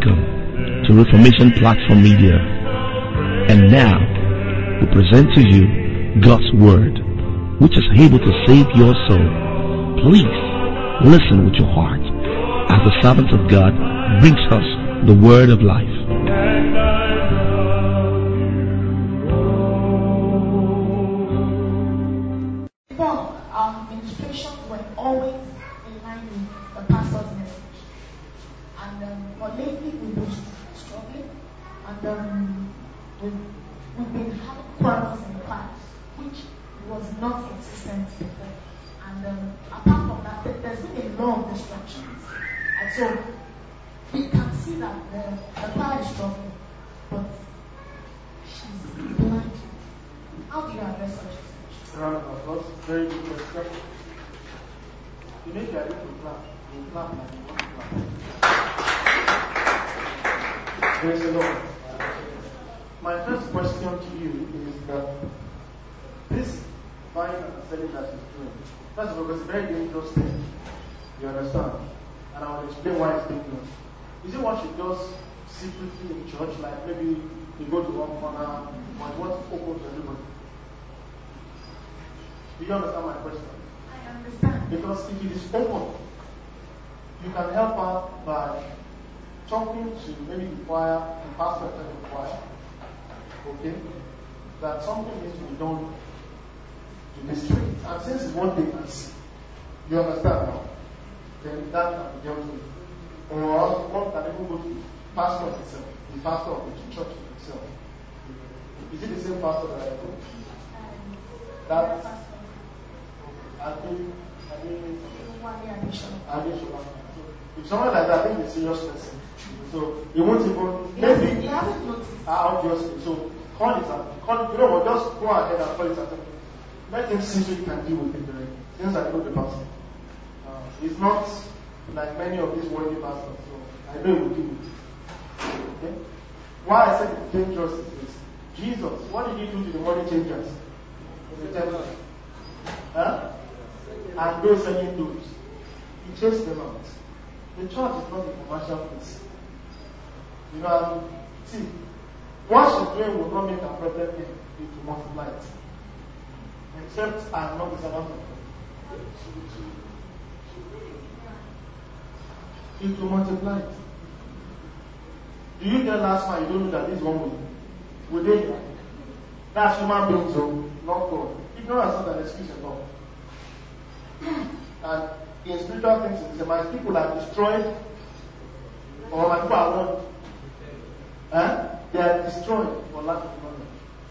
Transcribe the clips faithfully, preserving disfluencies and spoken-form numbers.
Welcome to Reformation Platform Media. And now, we present to you God's Word, which is able to save your soul. Please, listen with your heart as the servant of God brings us the Word of life. Before, our ministrations were always in line with the pastor's message. And um, but lately we've been struggling, and um, we've, we've been having quarrels in the past, which was not consistent before. And um, apart from that, there- there's been a lot of distractions. And so we can see that the, the choir is struggling, but she's blind. How do you address such a situation? Round of applause. Very good question. You make your little clap. You clap like you want to clap. Praise the Lord. My first question to you is that this buying and selling that is doing, first of all, it's a very dangerous thing. You understand? And I will explain why it's dangerous. Is it what you does secretly in church, like maybe you go to one corner, but what's open to everybody? Do you understand my question? I understand. Because if it is open, you can help her by talking to maybe the choir, the pastor of the choir, okay, that something needs to be done to be straight. And since it's what they can see, you understand now, then that can be dealt with. Or one can even go to the pastor himself, the pastor of the church himself. Is it the same pastor that I know? That I think, I think, if someone like that, I think a serious person. So he won't even maybe You haven't noticed. ah, obviously. So call it and call it, you know what, just go ahead and call it and let him see so you can deal with it directly. Since I know the pastor. Uh, he's not like many of these worldly pastors, so I know he will deal with it. Okay? Why I said it's dangerous is this. Jesus, what did he do to the money changers? In the temple. Huh? And those selling those. He chased them out. The church is not a commercial place. You know, um, see, what she's doing will not make her problem end. It will multiply it. Except I am not the servant of God. It will multiply it. Do you get last time you don't know that this one will? Will they hear? That's human beings, so not God. Ignorance is not an excuse at all. And in spiritual things, it's the my people are destroyed, or my people are wrong. Eh? They are destroyed for lack of knowledge.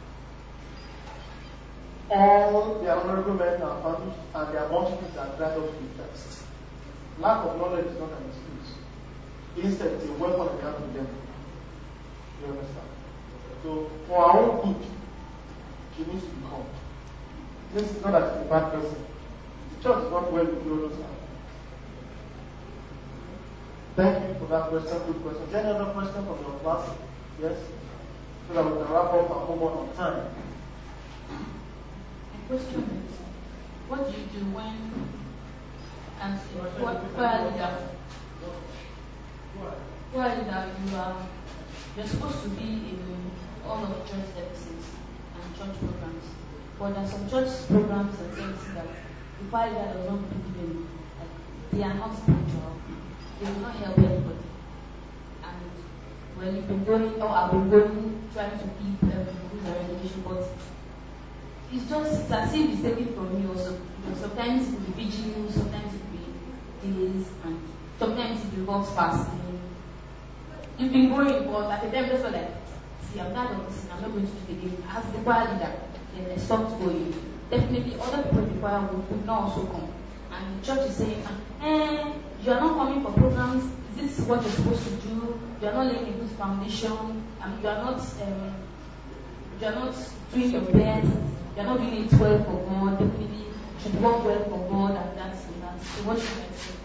All the honorable men are punished, and their multitudes are dried up with thirst. Lack of knowledge is not an excuse. Instead, it's a weapon against the devil. You understand? So, for our own good, she needs to be called. This is not that she's a bad person. The church is not well with those now. Thank you for that question. Good question. Is there any other question from your class? Yes? So that we can wrap up and move on on time. My question is, what do you do when, as a choir leader, choir leader, you are, you're supposed to be in all of church services and church programs, but there are some church programs and services that the choir leader does not believe in, like they are not spiritual, they will not help anybody. And well, you've been going, or I've been going, trying to keep um, rules and regulation, but it's just it's as if it's taken from me also. You know, sometimes it will be vigil, sometimes it will be days, and sometimes it involves fasting. You've been going, but at the time, just like, see, I'm not on this, I'm not going to do it again. As the choir leader, then I stopped going. Definitely, other people in the choir would, would not also come. And the church is saying, eh, you are not coming for programs. This is what you're supposed to do. You are not laying a good foundation. Um, you are not, um, you are not doing your best. You are not doing it well for God. Definitely, you should work well for God, and that's and that. So, what should I say?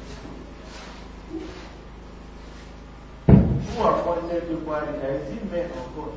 Who appointed the choir leader? Is it men or God?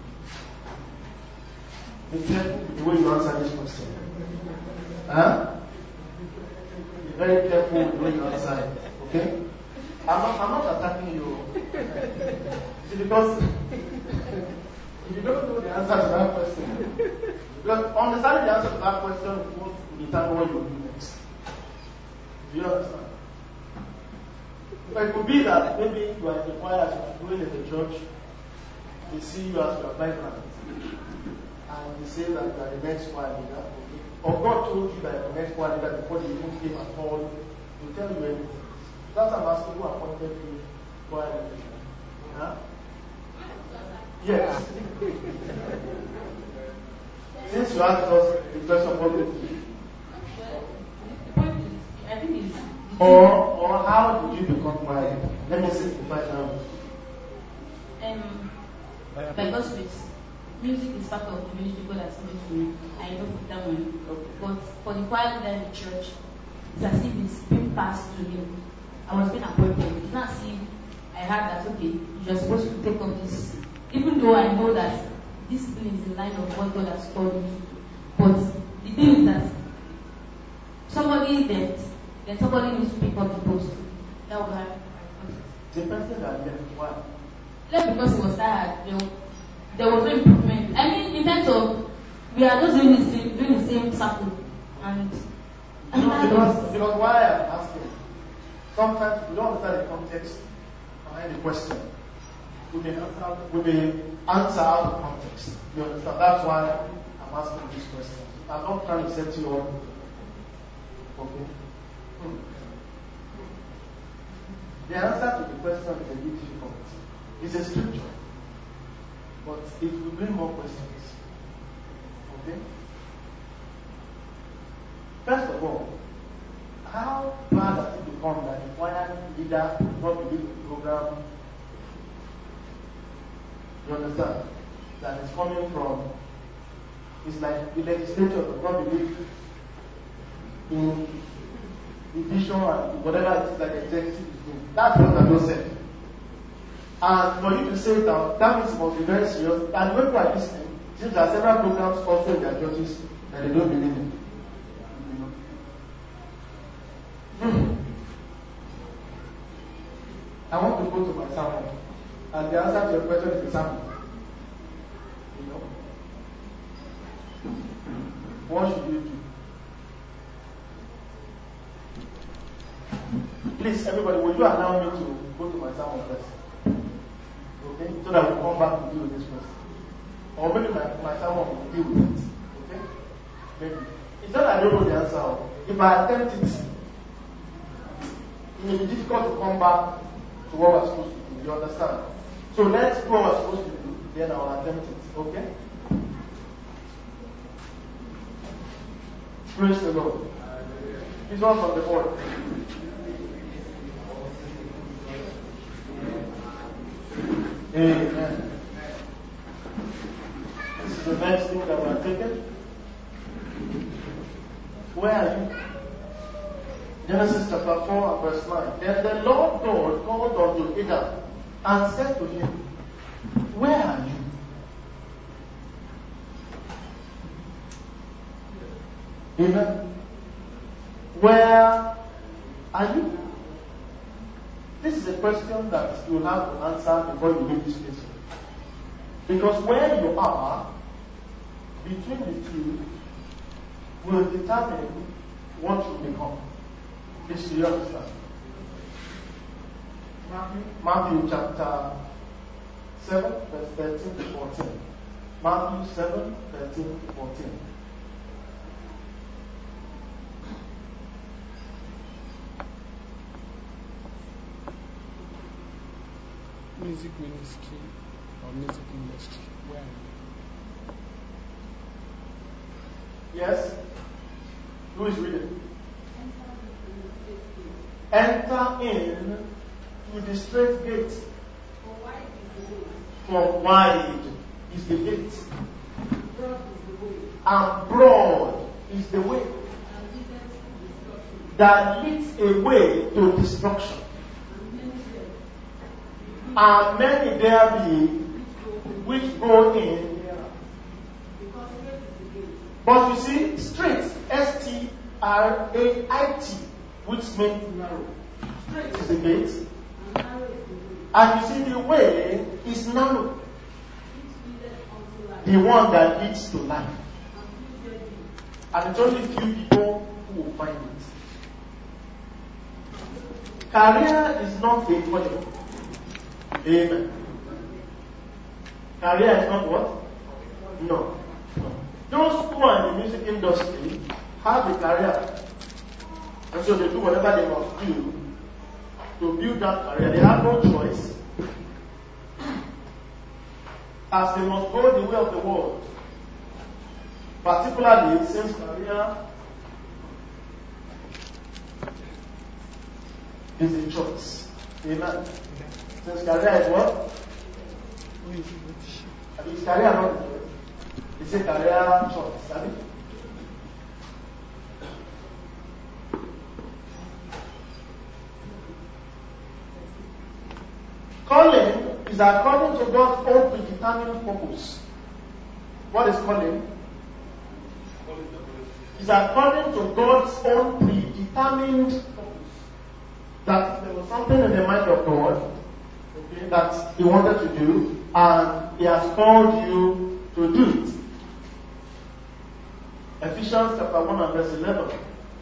Be careful with the way you answer this question. Huh? Be very careful with the way you answer it. Okay? I'm not, I'm not attacking you. See, because if you don't know the answer to that question, because understanding the answer to that question won't determine what you will do next. Do you understand? But it could be that maybe you are in the choir as you are doing in the church, they see you as your migrant, and they say that you are the next choir leader. Or God told you that you are the next choir leader before they even came at all, they tell you everything. That's why I'm asking who appointed you choir leader. Huh? Yes. Since you asked us the question, what did you I think it's Or, or how did you become choir? Let me simplify now. Um, by God's grace, music is part of the ministry God has given to me. I know that one. Okay. But for the choir leader in the church, it's as if it's being passed to me. I was being appointed. It's not as if I heard that, okay, you're supposed to take up this. Even though I know that this thing is in line of what God has called me. But the thing is that somebody left, then somebody needs to pick up the post. That was how I got it. The person that left, why? Left because he was tired. You know, there was no improvement. I mean, in terms of, we are just doing the same, doing the same circle. And, and No, that because, was, because why I'm asking, sometimes we don't understand the context behind the question. We may answer, we may answer out of context. You understand? That's why I'm asking this question. I'm not trying to set you up. Okay? Hmm. The answer to the question is a bit difficult. It's a scripture. But it will bring more questions. Okay? First of all, how bad has it become that the choir leader does not believe the program? You understand? That it's coming from, it's like the legislature does not believe in the vision and whatever it is that the executive is doing. That's what I just said. And for you to say that, that means it must be very serious. And when people are listening, since there are several programs also in their churches that they don't believe in. You know? Hmm. I want to go to my sermon. And the answer to your question is the sermon. You know? What should you do? Please, everybody, will you allow me to go to my sermon first? Okay? So that we'll come back to deal with this first. Or maybe my, my sermon will deal with it. Okay? Maybe. It's not that I don't know the answer. If I attempt it, it may be difficult to come back to what we're supposed to do. You understand? So let's do what we're supposed to do, then I'll attempt it. Okay? Praise the Lord. This one from the board. Amen. This is the next thing that we're taking. Where are you? Genesis chapter four and verse nine. Then the Lord God called unto Adam and said to him, where are you? Amen. Where are you? This is a question that you have to answer before you leave this place. Because where you are, between the two, will determine what you become. This you understand. Matthew, Matthew chapter seven, verse thirteen to fourteen. Matthew seven, thirteen to fourteen. Music ministry or music industry. Where? Yes? Who is reading? Enter in to the straight gate. For wide is the gate. And broad is the way that leads away to destruction. And many there be which go in. But you see, straight, S T R A I T, which means narrow. Straight is the gate, And you see, the way is narrow. The one that leads to life. And it's only few people who will find it. Career is not a calling. Amen. Career is not what? No. no. Those who are in the music industry have a career. And so they do whatever they must do to build that career. They have no choice. As they must go the way of the world. Particularly since career is a choice. Amen. Since career is what? Is career not a choice? It's a career choice. Have it? Calling is according to God's own predetermined purpose. What is calling? Is according to God's own predetermined purpose. That there was something in the mind of God, okay, that He wanted to do, and He has called you to do it. Ephesians chapter one and verse eleven.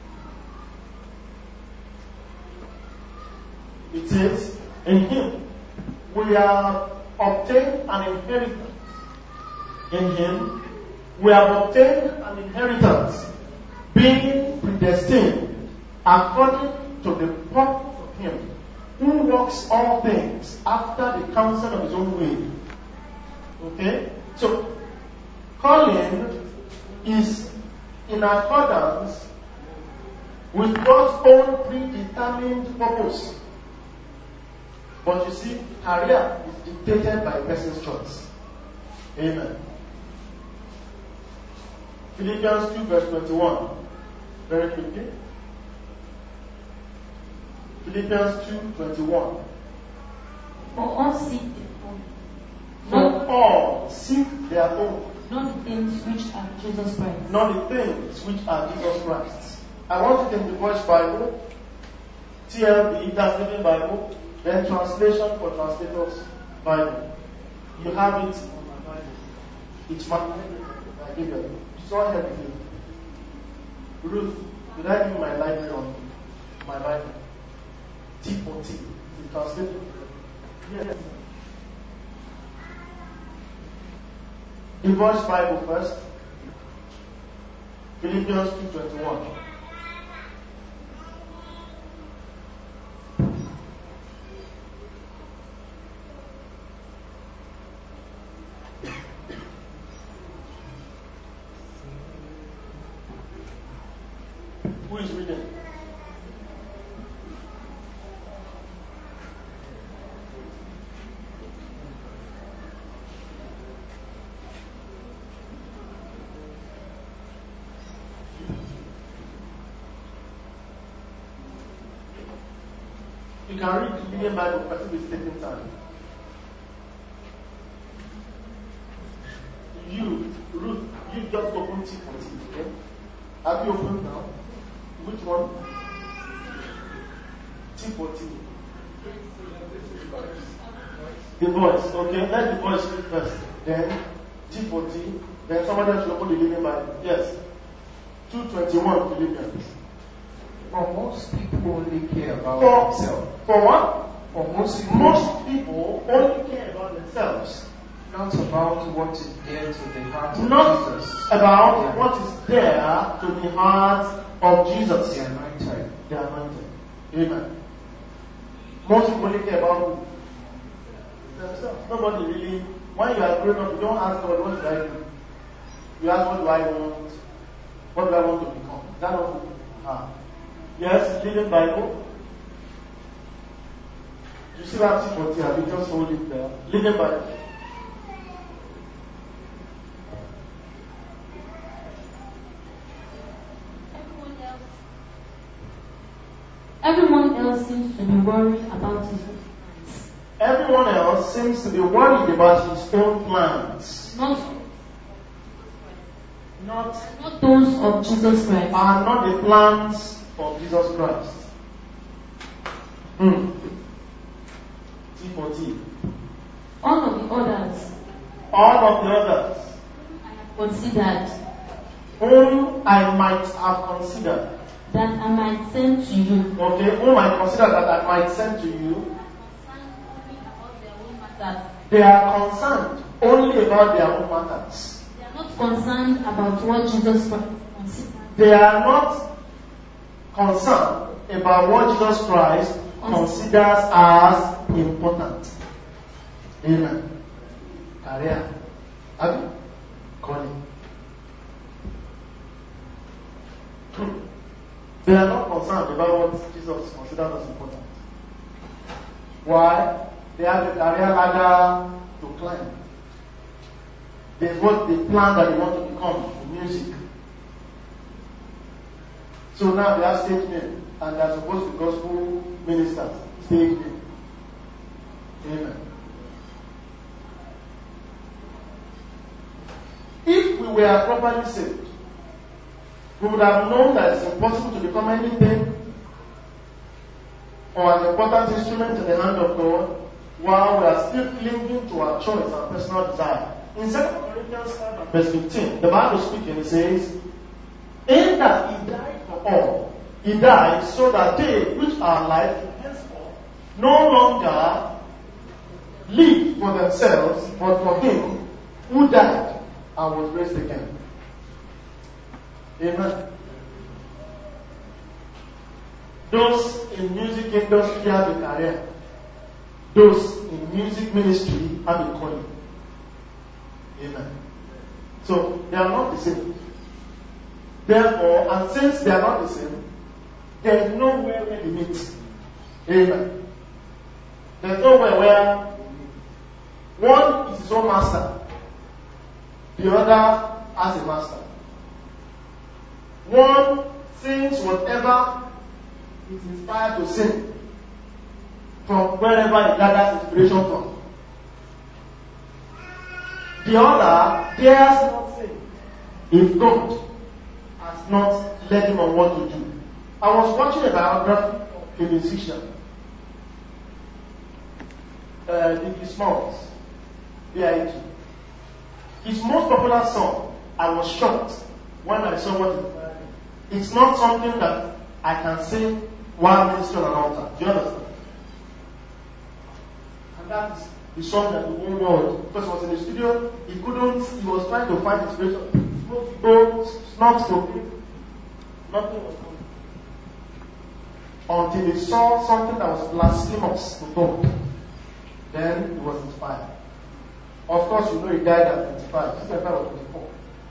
It says, in Him we have obtained an inheritance. In Him we have obtained an inheritance, being predestined according to the purpose of Him who works all things after the counsel of His own will. Okay? So, calling is in accordance with God's own predetermined purpose. But you see, career is dictated by a person's choice. Amen. Philippians two verse twenty-one. Very quickly. Philippians two twenty-one. For all seek their own. For all seek their own. Not the things which are Jesus Christ. Not the things which are Jesus Christ. I want it in the Voice Bible, T L B, that's Living Bible, then Translation for Translators Bible. You have it on my Bible. It's my Bible. I give you. It's all here with you. Ruth, did I give you my library on my Bible? T for T. The translator. Yes. The Voice Bible first. Philippians two twenty-one. Who is reading? You can read the Living Bible, but it is taking time. You, Ruth, you just open T for T, okay? Have you opened now? Which one? T for T. The voice, okay? Let the voice read first. Then T for T. Then somebody else will open the Living Bible. Yes. two twenty-one Philippians. For most people only care about For, themselves. for what? For most people, Most people only care about themselves. not about what is dear to the heart of Not Jesus. about Yeah. what is there to the heart of Jesus. The anointed. The anointed. Amen. Most people only care about who? Themselves. Nobody really, when you are growing up, you don't ask God, what should I do? You ask, what do I want? What do I want to become? Is that not who you are? Yes, Living Bible. You see that T for T, have you just hold it there? Living Bible. Everyone else seems to be worried about his own plans. Everyone else seems to be worried about his own plans. Not, Not not those of Jesus Christ. are not the plans of Jesus Christ. Hmm. fourteen. All of the others All of the others I have considered, whom I might have considered. that I might send to you, Okay, whom I consider that I might send to you, that they are concerned only about their own matters. they are not concerned about what Jesus Christ considered. They are not concerned about what Jesus Christ considers as important. Amen. Career. Abi? Calling. They are not concerned about what Jesus considers as important. Why? They have a career ladder to climb. There's what they plan that they want to become in music. So now they are stage name, and they are supposed to be gospel ministers. Stage name. Amen. If we were properly saved, we would have known that it's impossible to become anything or an important instrument in the hand of God while we are still clinging to our choice and personal desire. In Second Corinthians five verse fifteen, the Bible speaking, it says, in that he died for all, he died so that they which are alive henceforth no longer live for themselves, but for him who died and was raised again. Amen. Those in music industry have a career. Those in music ministry have a calling. Amen. So they are not the same. Therefore, and since they are not the same, there is nowhere where they meet. Amen. There is nowhere where one is his own master, the other has a master. One sings whatever is inspired to sing from wherever he gathers inspiration from. The other dares not sing if God has not led him on what to do. I was watching a biography of a musician, uh, Biggie Smalls, B I G. His most popular song, I was shocked when I saw what it was. It's not something that I can sing while ministering on an altar. Do you understand? And that is the song that the whole world, because he was in the studio, he couldn't, he was trying to find inspiration. Smoke go, not smoking, nothing was going. Until he saw something that was blasphemous to God. Then he was inspired. Of course, you know he died at twenty-five. This guy was twenty-four.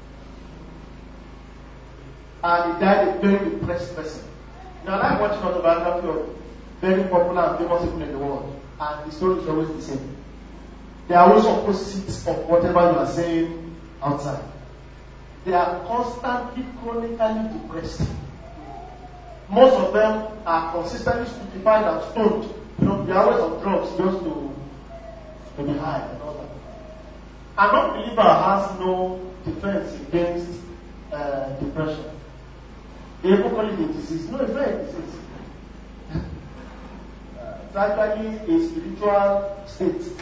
And he died a very depressed person. Now, I like watching autobiography of very popular and famous people in the world. And the story is always the same. They are always opposites of whatever you are saying outside. They are constantly, chronically depressed. Most of them are consistently stupefied and stoned. You know, they are always on drugs just to, to be high and all that. An unbeliever has no defense against uh, depression. They even call it a disease. No, it's not a disease. uh, it's actually a spiritual state.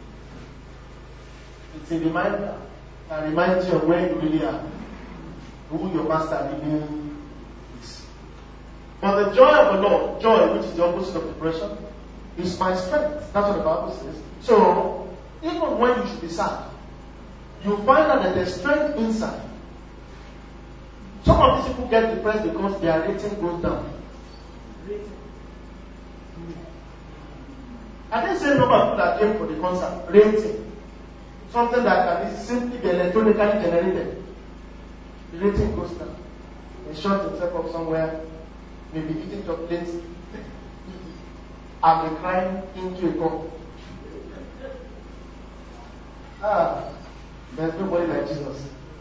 It's a reminder that reminds you of where you really are, who your master really is. But the joy of the Lord, joy, which is the opposite of depression, is my strength. That's what the Bible says. So, even when you should be sad, you find out that there's strength inside. Some of these people get depressed because their rating goes down. Rating. I didn't say number of people that came for the concert. Rating. Something that can be simply be electronically generated. The rating goes down. They shut himself up somewhere, maybe eating chocolates, and be crying into a cup. Ah, there's nobody like Jesus.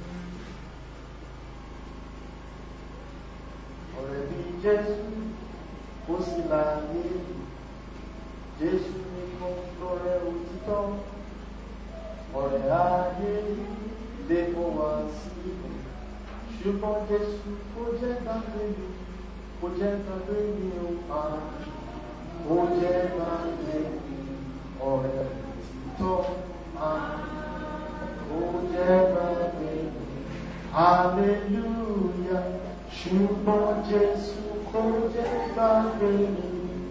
Ọ̀rẹ́bí Jésù, kò sí láyé, Jésù nìkan lọ̀rẹ́ òtítọ́, ọ̀rẹ́ ayé lè kó wá sí i. Ṣùgbọ́n Jésù kò jẹ́ gbàgbé mi, kò jẹ́ gbàgbé mi o, kò jẹ́ gbàgbé mi. ọ̀rẹ́ òtítọ́ máa ó jẹ́ gbàgbé hallelujah ṣùgbọ́n Jésù kò jẹ́ gbàgbé mi.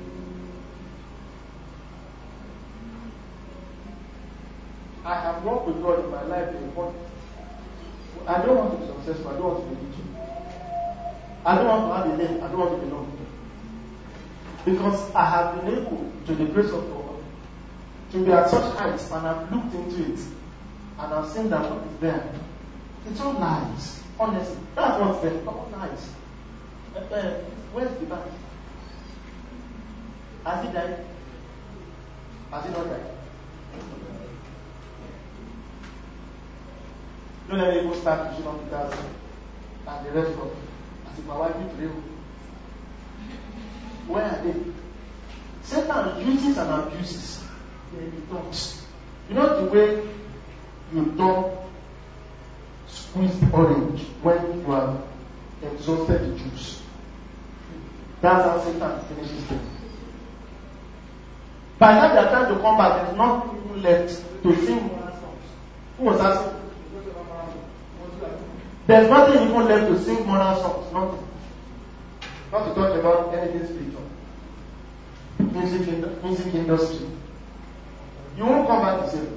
I have worked with God in my life before. I don't want to be successful. I don't want to be rich. I don't want to have a name. I don't want to belong. Because I have been able, to the grace of God, to be at such heights, and I've looked into it, and I've seen that what is there. It's all lies. Honestly, that's what's there. All lies. Uh, uh, where's the bank? Has he died? Has he not died? Don't let me go start pushing on Peter's and the rest of it. As if my wife is real. Where are they? Satan uses and abuses. Then he talks. You know the way you don't squeeze orange when you have exhausted the juice. That's how Satan finishes them. By the time they are trying to come back, there's nothing even left to sing moral songs. Who was asking? There's nothing even left to sing moral songs. Nothing. Not to talk about anything spiritual. Music, in, music industry. You won't come back to save.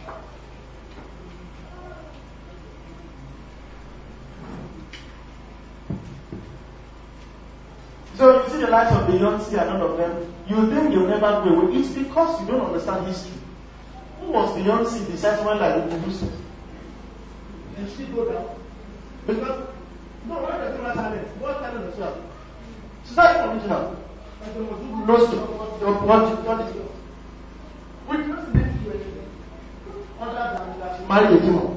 So you see the likes of Beyonce and all of them, you think they'll never go away. It's because you don't understand history. Who was Beyonce besides one like the producer? And she go down. Because, no, what is the talent? What talent does she have? She's not original. No, so, what is it? We can't make you anything other than that she married a demon.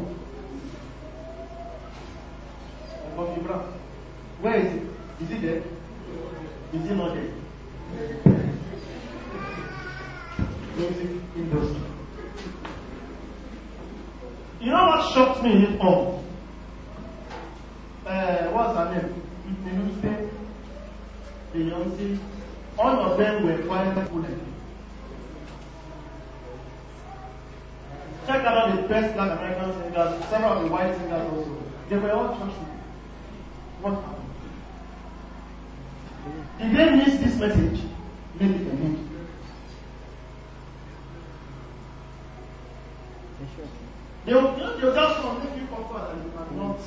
Where is it? Is it there? Is it not there? Music industry. You know what shocked me in it all? Uh, what's her name? Whitney Houston, Beyonce. All of them were quiet people. Check out the best Black American singers, several of the white singers also. They were all church people. What happened? Did they miss this message? Maybe they did. They'll, they'll just come make you comfort and you cannot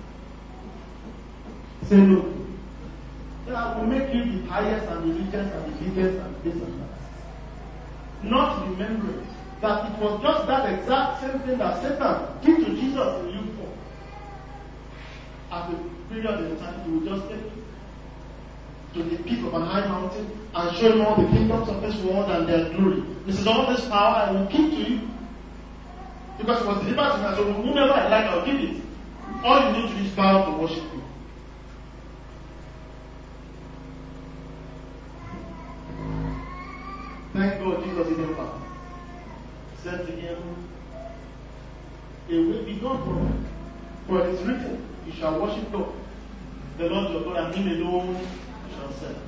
say no. They will make you the highest and the richest and the biggest and this and that. Not remembering that it was just that exact same thing that Satan did to Jesus in Luke four. At the period in time, he would just take you to the peak of a high mountain and show him all the kingdoms of this world and their glory. This is all this power I will give to you. Because it was delivered to me, so whomever I like, I'll give it. All you need to do is bow to worship me. Thank God Jesus didn't pass. Said to him, "It will be gone from you. For it is written, you shall worship God, the Lord your God, and him alone you shall serve."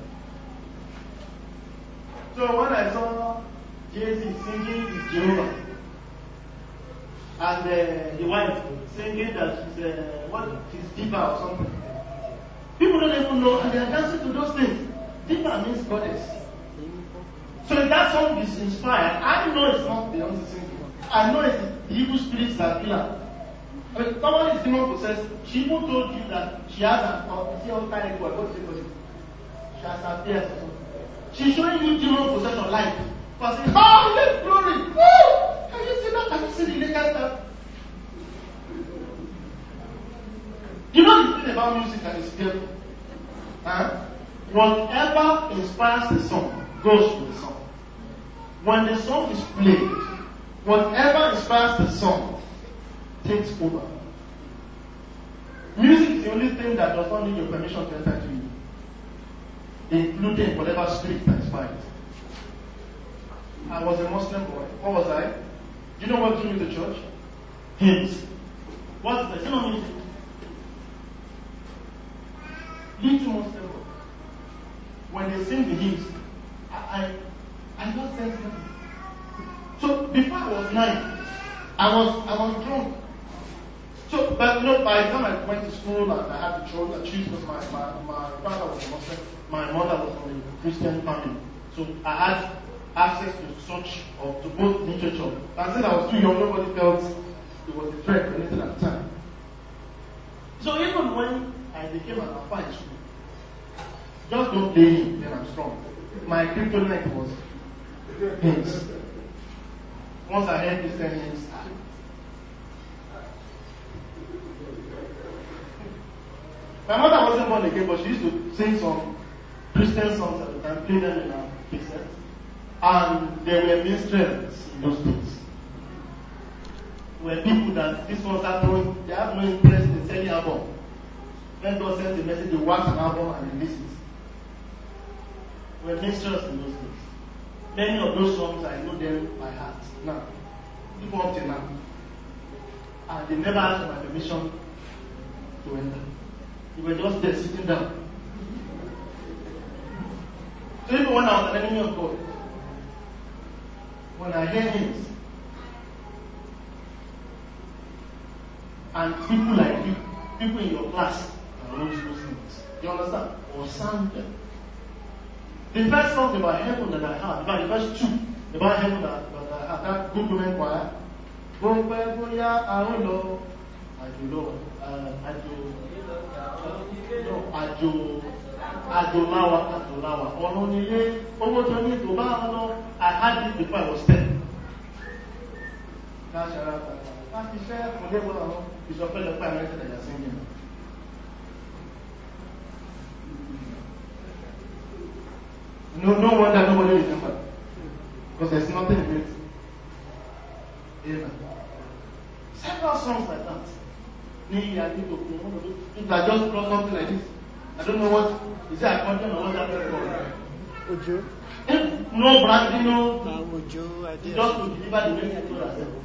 So when I saw Jay-Z singing is Jehovah, and uh, the wife singing that she's uh, what she's diva or something, people don't even know, and they are dancing to those things. Diva means goddess. So if that song is inspired, I know it's not Beyonce singing. I know it's the evil spirits that kill her. I mean, someone is demon possessed. She even told you that she has an she has kind of what is it called? She has appeared or something. She's showing you demon possession life. For saying, "Oh, let glory! Woo! Have you seen that? Have you seen the latest stuff?" You know the thing about music that is fearful? Huh? Whatever inspires the song goes to the song. When the song is played, whatever inspires the song takes over. Music is the only thing that does not need your permission to enter to you, including whatever spirit that inspires it. I was a Muslim boy. What was I? Do you know what drew me to church? Hymns. What is that? Do you know music? Little Muslim boy. When they sing the hymns, I, I, I just sense nothing. before I was nine, I was I was drunk. So, but you know, by the time I went to school and I had to choose, I choose because my, my, my father was a Muslim, my mother was from a Christian family. So I had access to such, or to both literature. And since I was too young, nobody felt it was a threat or anything at the time. So even when I became an alpha in school, just don't play him, then I'm strong. My kryptonite was hymns. Once I heard Christian hymns, my mother wasn't born again, but she used to sing some Christian songs at the time, play them in her cassette. And there were minstrels in those days. There were people that this ones are throwing, they have no interest in selling album. When God sends a message, they wax an album and release it. There were minstrels in those days. Many of those songs, I know them by heart. Now, people up till now. And they never asked for my permission to enter. We were just there sitting down. So even when I was an enemy of God, when I hear hymns, and people like you, people in your class, I wrote those things. You understand? Or sang them. The first song about heaven that I had, in fact, the first two about heaven that, that I had, that good women choir, Ajo, Ajo, Adolawa, Adolawa. Only over twenty to Bano. I had it before I was ten. That's a share for them. It's a fellow parent that you're singing. No, no wonder nobody remember. Because there's nothing in it. Amen. Several songs like that. Maybe I think of if I just plug something like this, I don't know what is that content or what that is called. Ojo. No branding, no. Ojo, I did. Just to deliver the message to ourselves.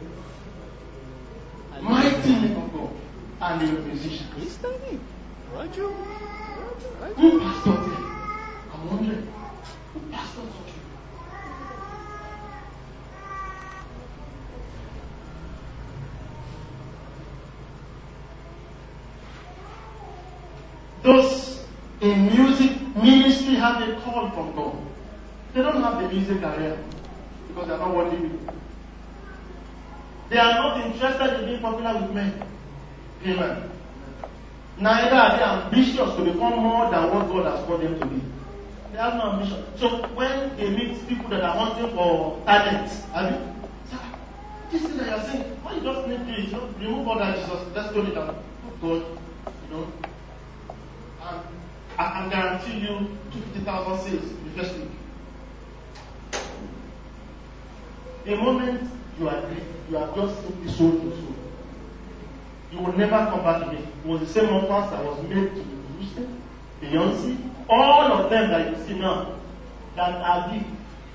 Mighty name of God and the musician. Is that it? Ojo. Who pastored there? I'm wondering. Who pastored such? Those in music ministry have a call from God. They don't have the music career because they are not worthy people. They are not interested in being popular with men. Amen. Neither are they ambitious to become more than what God has called them to be. They have no ambition. So when they meet people that are hunting for talent, have you? This thing that you are saying, why you just need to do it? You know, remove all that Jesus. Let's go it down. God, you know. And I can guarantee you two hundred fifty thousand sales in the first week. The moment you agree, you have just simply sold your soul. You will never come back again. It was the same offers that was made to Houston, Beyonce, all of them that you see now that are big.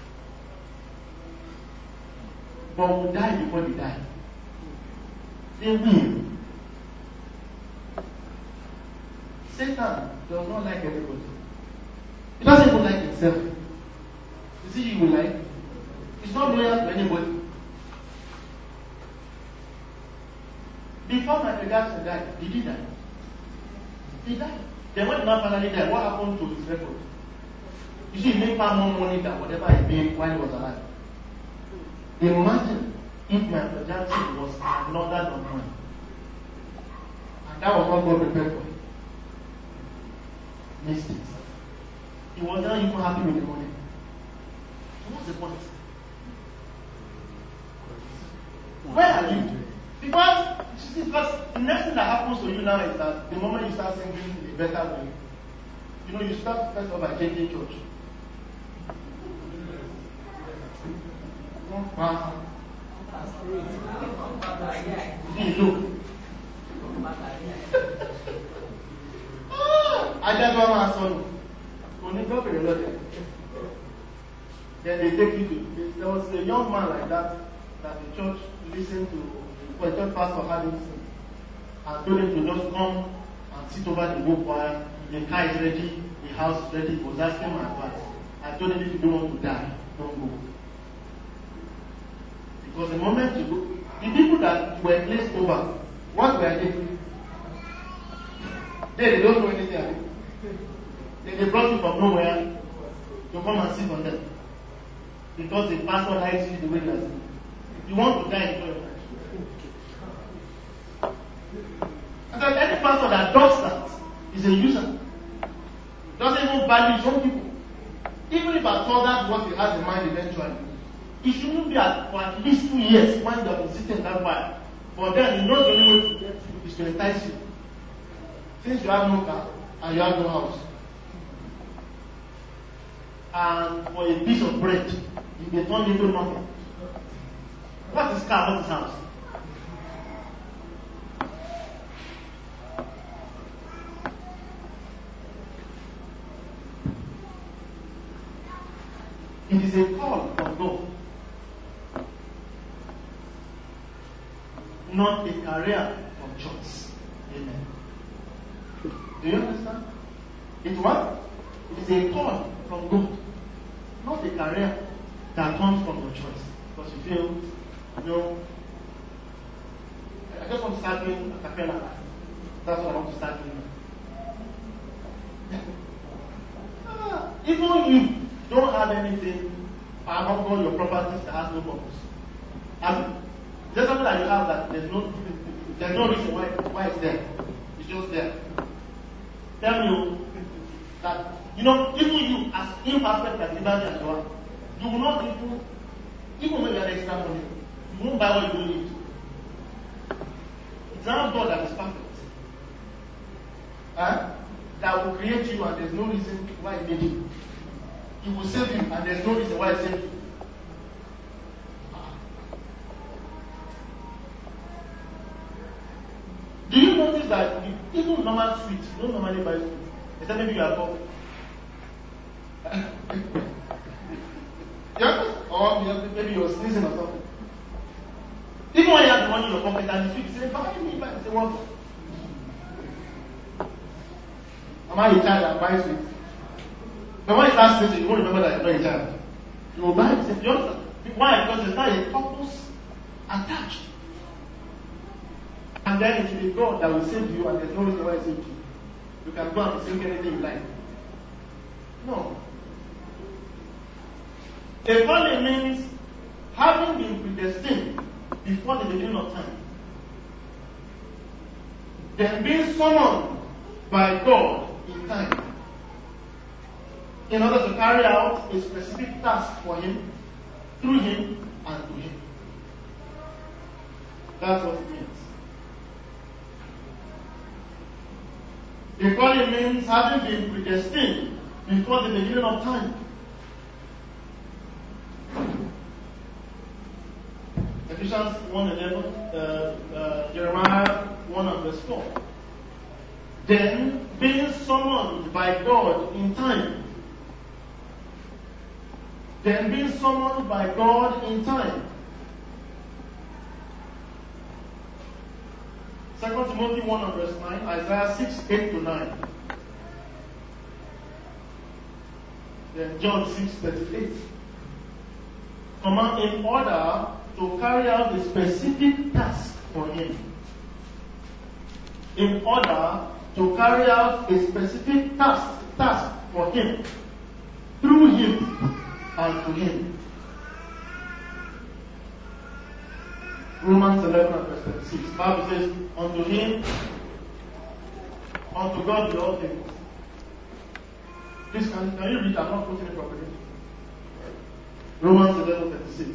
But will die before they die. They will. Satan does not like everybody. He doesn't even like himself. You see, he will like. He's not loyal to anybody. Before Michael Jackson died, did he die? He died. Then when man finally died, what happened to his record? You see, he made far more money than whatever he made while he was alive. Imagine if Michael Jackson was another than one. And that was what God prepared for him. Missed it. He was not even happy with the money. So what's the point? Where are you? Because, see, because the next thing that happens to you now is that the moment you start singing in a better way, you know, you start first of all by changing church. Wow. See, look. I just want my son. Only go for the Lord. Then they take you to. There was a young man like that that the church listened to. The church pastor had him sing and told him to just come and sit over the whole choir. The car is ready, the house is ready. He was asking my advice. I told him if you don't want to die, don't go. Because the moment you go, the people that were placed over, what were they? They, they don't know anything. They, they brought you from nowhere to come and sit on them. Because the pastor likes you the way you are sitting. You want to die before your time. And then any pastor that does that is a user. Doesn't even value his own people. Even if I thought that's what he has in mind eventually, it shouldn't be at, for at least two years when you have been sitting that while. For then, he knows the only way to get you is to entice you. Since you have no car and you have no house, and for a piece of bread, you get turned into nothing. What is car? What is house? It is a call from God, not a career of choice. Amen. Do you understand? It's what? It is a call from God, not a career that comes from your choice. Because you feel, you know, I just want to start doing a cappella. That's what I want to start doing. ah, even you don't have anything among all your properties that has no purpose. I mean, there's something that you have that there's no there's no reason why why it's there. It's just there. Tell me that you know, even you as imperfect as liberty as you are, you will not even even when you have extra money, you won't buy what you don't need. It's not God that is perfect. Huh? That will create you and there's no reason why he made you. He will save you and there's no reason why he saved you. Do you notice that you, even normal sweets, you don't normally buy sweets, except maybe you are poor? Yeah? Or maybe you're sneezing or something. Even when you have the money in your pocket and the sweet, you say, how can you buy? You say, what? Am I a child and buy sweets? But when you start sneezing, you won't remember that you're not a child. You will buy it. You understand? Why? Because there's not a purpose attached. And then it will be God that will save you, and there's no reason why He saved you. You can go and sing anything you like. No. A calling means having been predestined before the beginning of time, then being summoned by God in time in order to carry out a specific task for Him, through Him, and to Him. That's what it means. The calling means having been predestined before the beginning of time. Ephesians one eleven, uh, uh, Jeremiah one and verse four. Then, being summoned by God in time. Then being summoned by God in time. Second Timothy one and verse nine, Isaiah six, eight to nine. Then John six, thirty-eight. Command in order to carry out the specific task for Him. In order to carry out a specific task, task for Him. Through Him and to Him. Romans eleven and verse thirty-six. The Bible says, unto Him, unto God be all things. Please, can, can you read? I'm not putting it properly. Romans eleven thirty-six.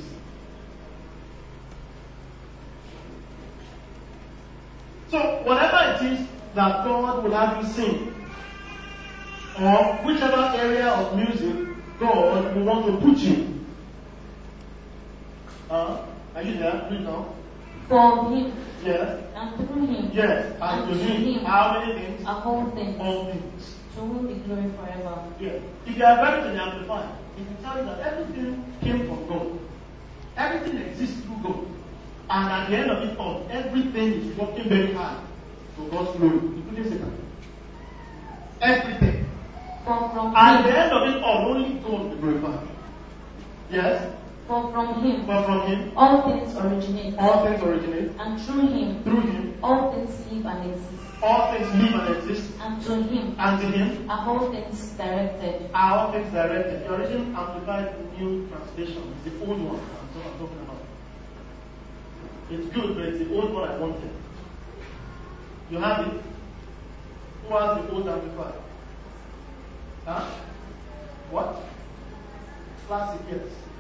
So, whatever it is that God will have you sing, or whichever area of music God will want to put you. Uh, are you there? Read now. For Him. Yes. And through Him. Yes. And, and to Him. him. How many things? Are all things. All things. To whom be glory forever. Yeah. If you are very to the Amplified, it will tell you that everything came from God. Everything exists through God. And at the end of it all, everything is working very hard for God's glory. Including Satan. Everything. From, from At him. the end of it all, only God will glorify. Yes? For from him, For from him all things originate, all things originate, and through him, through him all things live and exist. all things live and exist, And to him and to him are all things directed. are all things directed. The original Amplified New Translation is the old one that's what I'm talking about. It's good, but it's the old one I wanted. You have it? Who has the old Amplified? Huh? What? Classic, yes.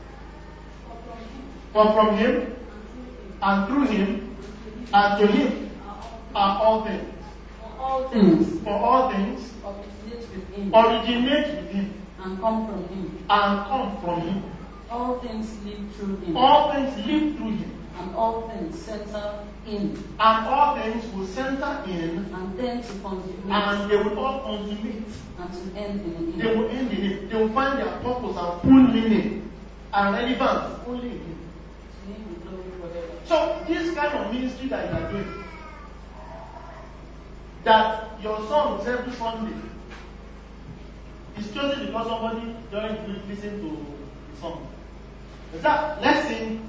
For from him, and through him, and to him are all things. For all things For all things originate with him, originate with him and come from him. and come from him. All things live through him, All things live through him, and all things center in, and all things will center in, and tend to consummate, and they will all consummate. and to end in They him. will end in him. They will find their purpose and full meaning and relevance only in him. To him be glory forever. So this kind of ministry that you are doing, that your songs every Sunday is chosen because somebody during the week listen to the song. Is that let's sing?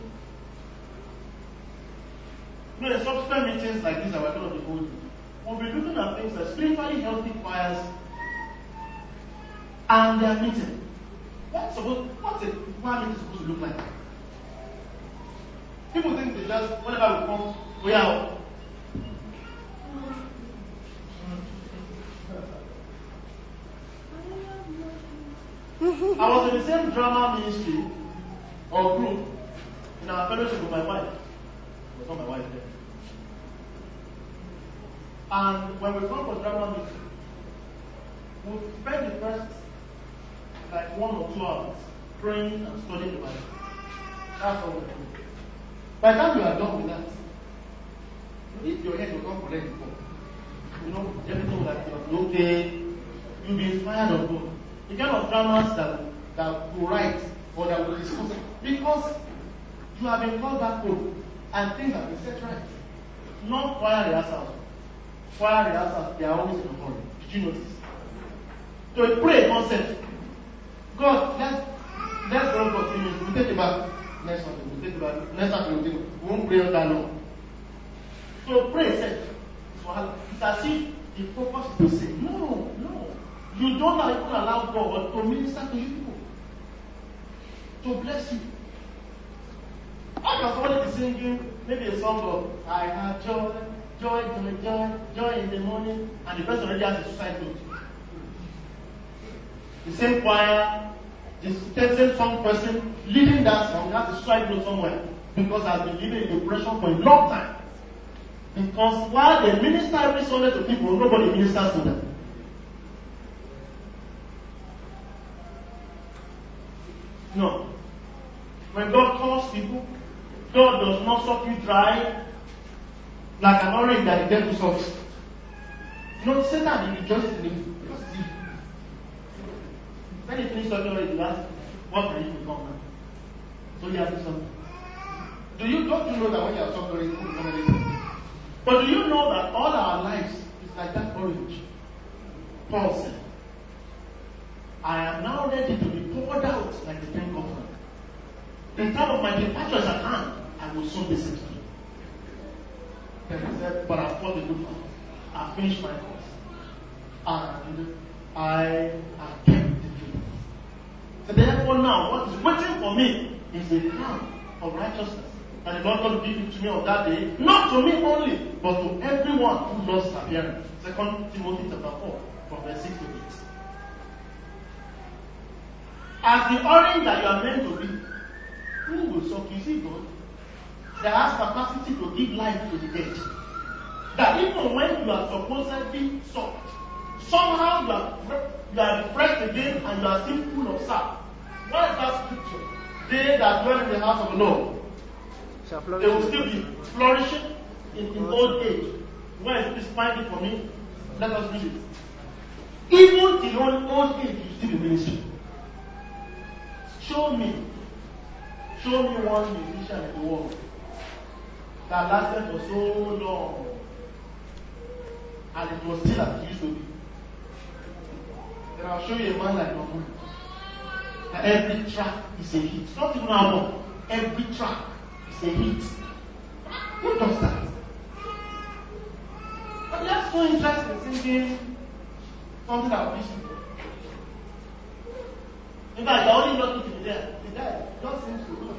You know, in subsequent meetings like this, our God of the Holy, we'll be looking at things like spiritually healthy choirs and their meeting. What's supposed? What's a choir meeting supposed to look like? People think they just whenever we come, we are. I was in the same drama ministry or group in our fellowship with my wife. It was not my wife then. And when we come for drama meeting, we spend the first like one or two hours praying and studying the Bible. That's all we do. By the time you are done with that, if your head was not correct before, you know, everything will like be okay, you'll be inspired of God. The kind of dramas that that will write or that will discuss because you have been called back home and things have been set right. Not choir rehearsals. Choir rehearsals, they are always in a hurry. Did you notice? So we pray a concept. God, let's let's go continue. We'll take it back next Sunday. We'll take it back next Sunday. We'll take it. We won't pray all that long. So pray a set. It's as if the purpose is to say, no, no. You don't even allow God to minister to you, to bless you. How can somebody be singing maybe a song of I have joy, joy, joy, joy, joy in the morning, and the person already has a suicide note? The same choir, the same song person leading that song has a suicide note somewhere because has been living in depression for a long time. Because while they minister every Sunday to people, nobody ministers to them. No. When God calls people, God does not suck you dry like an orange that the devil sucks. You know, Satan rejoices in him because it's evil. When he finishes talking already, you ask, what can you become now? So you have to something. Do you don't you know that when you are talking already, you become anything? But do you know that all our lives is like that orange? Paul said, I am now ready to be poured out like the drink offering. The time of my departure is at hand. I will soon be set free. Then he said, but I've fought the good fight. I've finished my course. And I have kept the faith. So therefore now, what is waiting for me is a crown of righteousness. And the Lord God will give it to me on that day, not to me only, but to everyone who loves his appearance. Second Timothy chapter four, from verse six to eight. As the orange that you are meant to be, who will suck you? See God that has capacity to give life to the dead. That even when you are supposedly sucked, somehow you are, you are refreshed again and you are still full of sap. What is that scripture? They that dwell in the house of the Lord, they will still be flourishing in, in old age. Where is this finding for me? Let us read it. Even in old, old age, you still be ministry. Show me, show me one musician in the world that lasted for so long and it was still as it used to be. Then I'll show you a man like Mahmoud. That every track is a hit. Not even an album. every track is a hit. Who does that? But they're so interested in singing something that will people. In fact, they're only lucky to be there. The guy just seems to know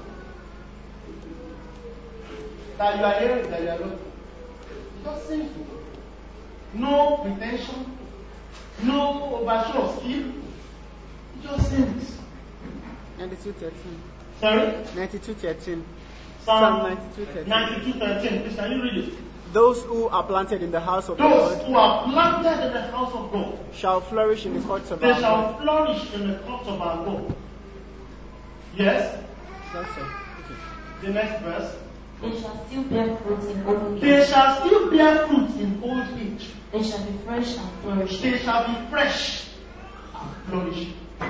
that you are hearing, that you are lucky. It just seems to know. No pretension, no overshow of skill. It just seems. ninety-two thirteen. Sorry? ninety-two thirteen. Psalm ninety-two thirteen. ninety-two thirteen. Please, can you read it? Those who are planted in the house of Those God who are planted in the house of God, shall flourish in the courts of they our shall God. flourish in the courts of our God. Yes? That's it. Okay. The next verse. They shall still bear fruit in old They age. shall still bear fruit in old age. They shall be fresh and flourishing. They shall be fresh and flourishing.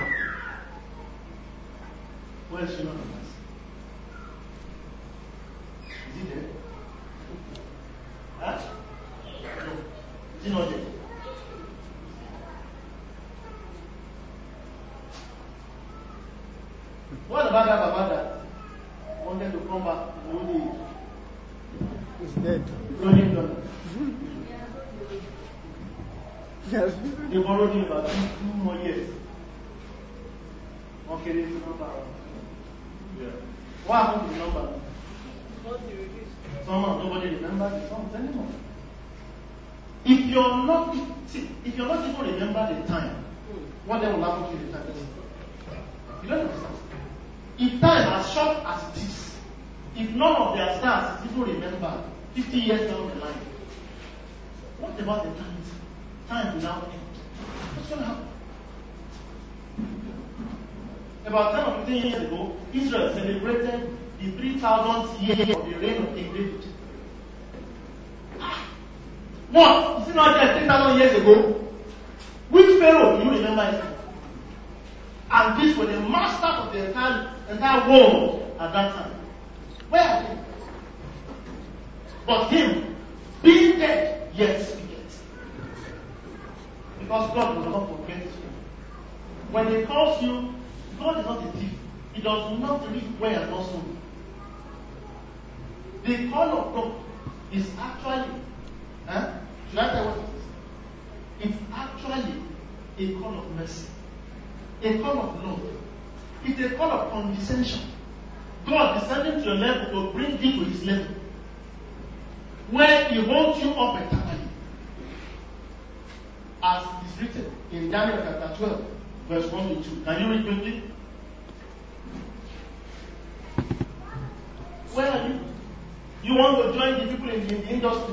Where's your verse? Is it there? Huh? No. Is it not there? What about that? About that? Wanted to come back in the old age. It's dead. Told him done. Yes. They borrowed him about two, two more years. Okay, this is number. Yeah. What happened to the number? Someone, nobody remembers the songs anymore. If you're not, see, if you're not even remember the time, what then will happen to the time? You don't understand. If time as short as it is, if none of their stars is even remembered fifty years down the line, what about the time? Time without end. What's going to happen? About ten or fifteen years ago, Israel celebrated the three thousandth year of the reign of King David. What? Is it not there three thousand years ago? Which Pharaoh do you remember it? And this was the master of the entire, entire world at that time. Where are they? But him, being dead, yet speaketh. Because God will not forget you. When he calls you, God is not a thief. He does not reap where he has not sown. The call of God is actually, huh? Should I tell you what it is? It's actually a call of mercy, a call of love. It's a call of condescension. God descending to your level to bring you to his level, where he holds you up eternally. As it is written in Daniel chapter twelve, verse one to two. Can you read quickly? Where are you? You want to join the people in the, in the industry?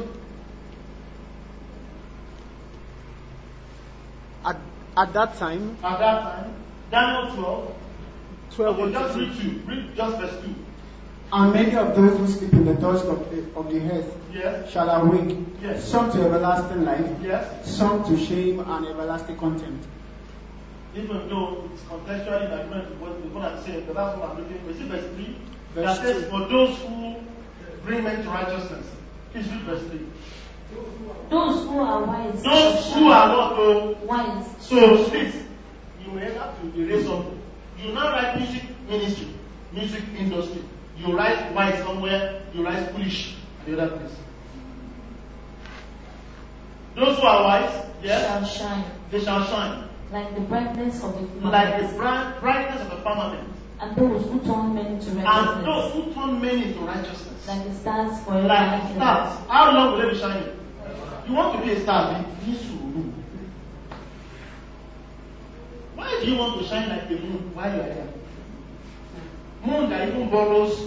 At, at that time, At that time, Daniel twelve. twelve Okay, one just to read two. Read just verse two. And many of those who sleep in the dust of the, of the earth Yes. shall awake, Yes. some to everlasting life, Yes. some to shame and everlasting contempt. Even though it's contextually in agreement with what, with what I'm saying, but that's what I'm looking for. You see verse three? Verse That says, two. for those who bring men to righteousness. Please read verse three. Those who are wise. Those who are not uh, wise. so please, you may have to erase something. You now write music ministry, music industry. You write wise somewhere, you write foolish at the other place. Those who are wise, yes, Shall shine they shall shine. like the brightness of the firmament. Like the bright, brightness of the firmament. And those who turn men to And righteousness. those who turn men into righteousness. Like the stars forever. Like and the ever. stars. How long will they be shining? You want to be a star, be Nisuru. Why do you want to shine like the moon while you are here? Moon that even borrows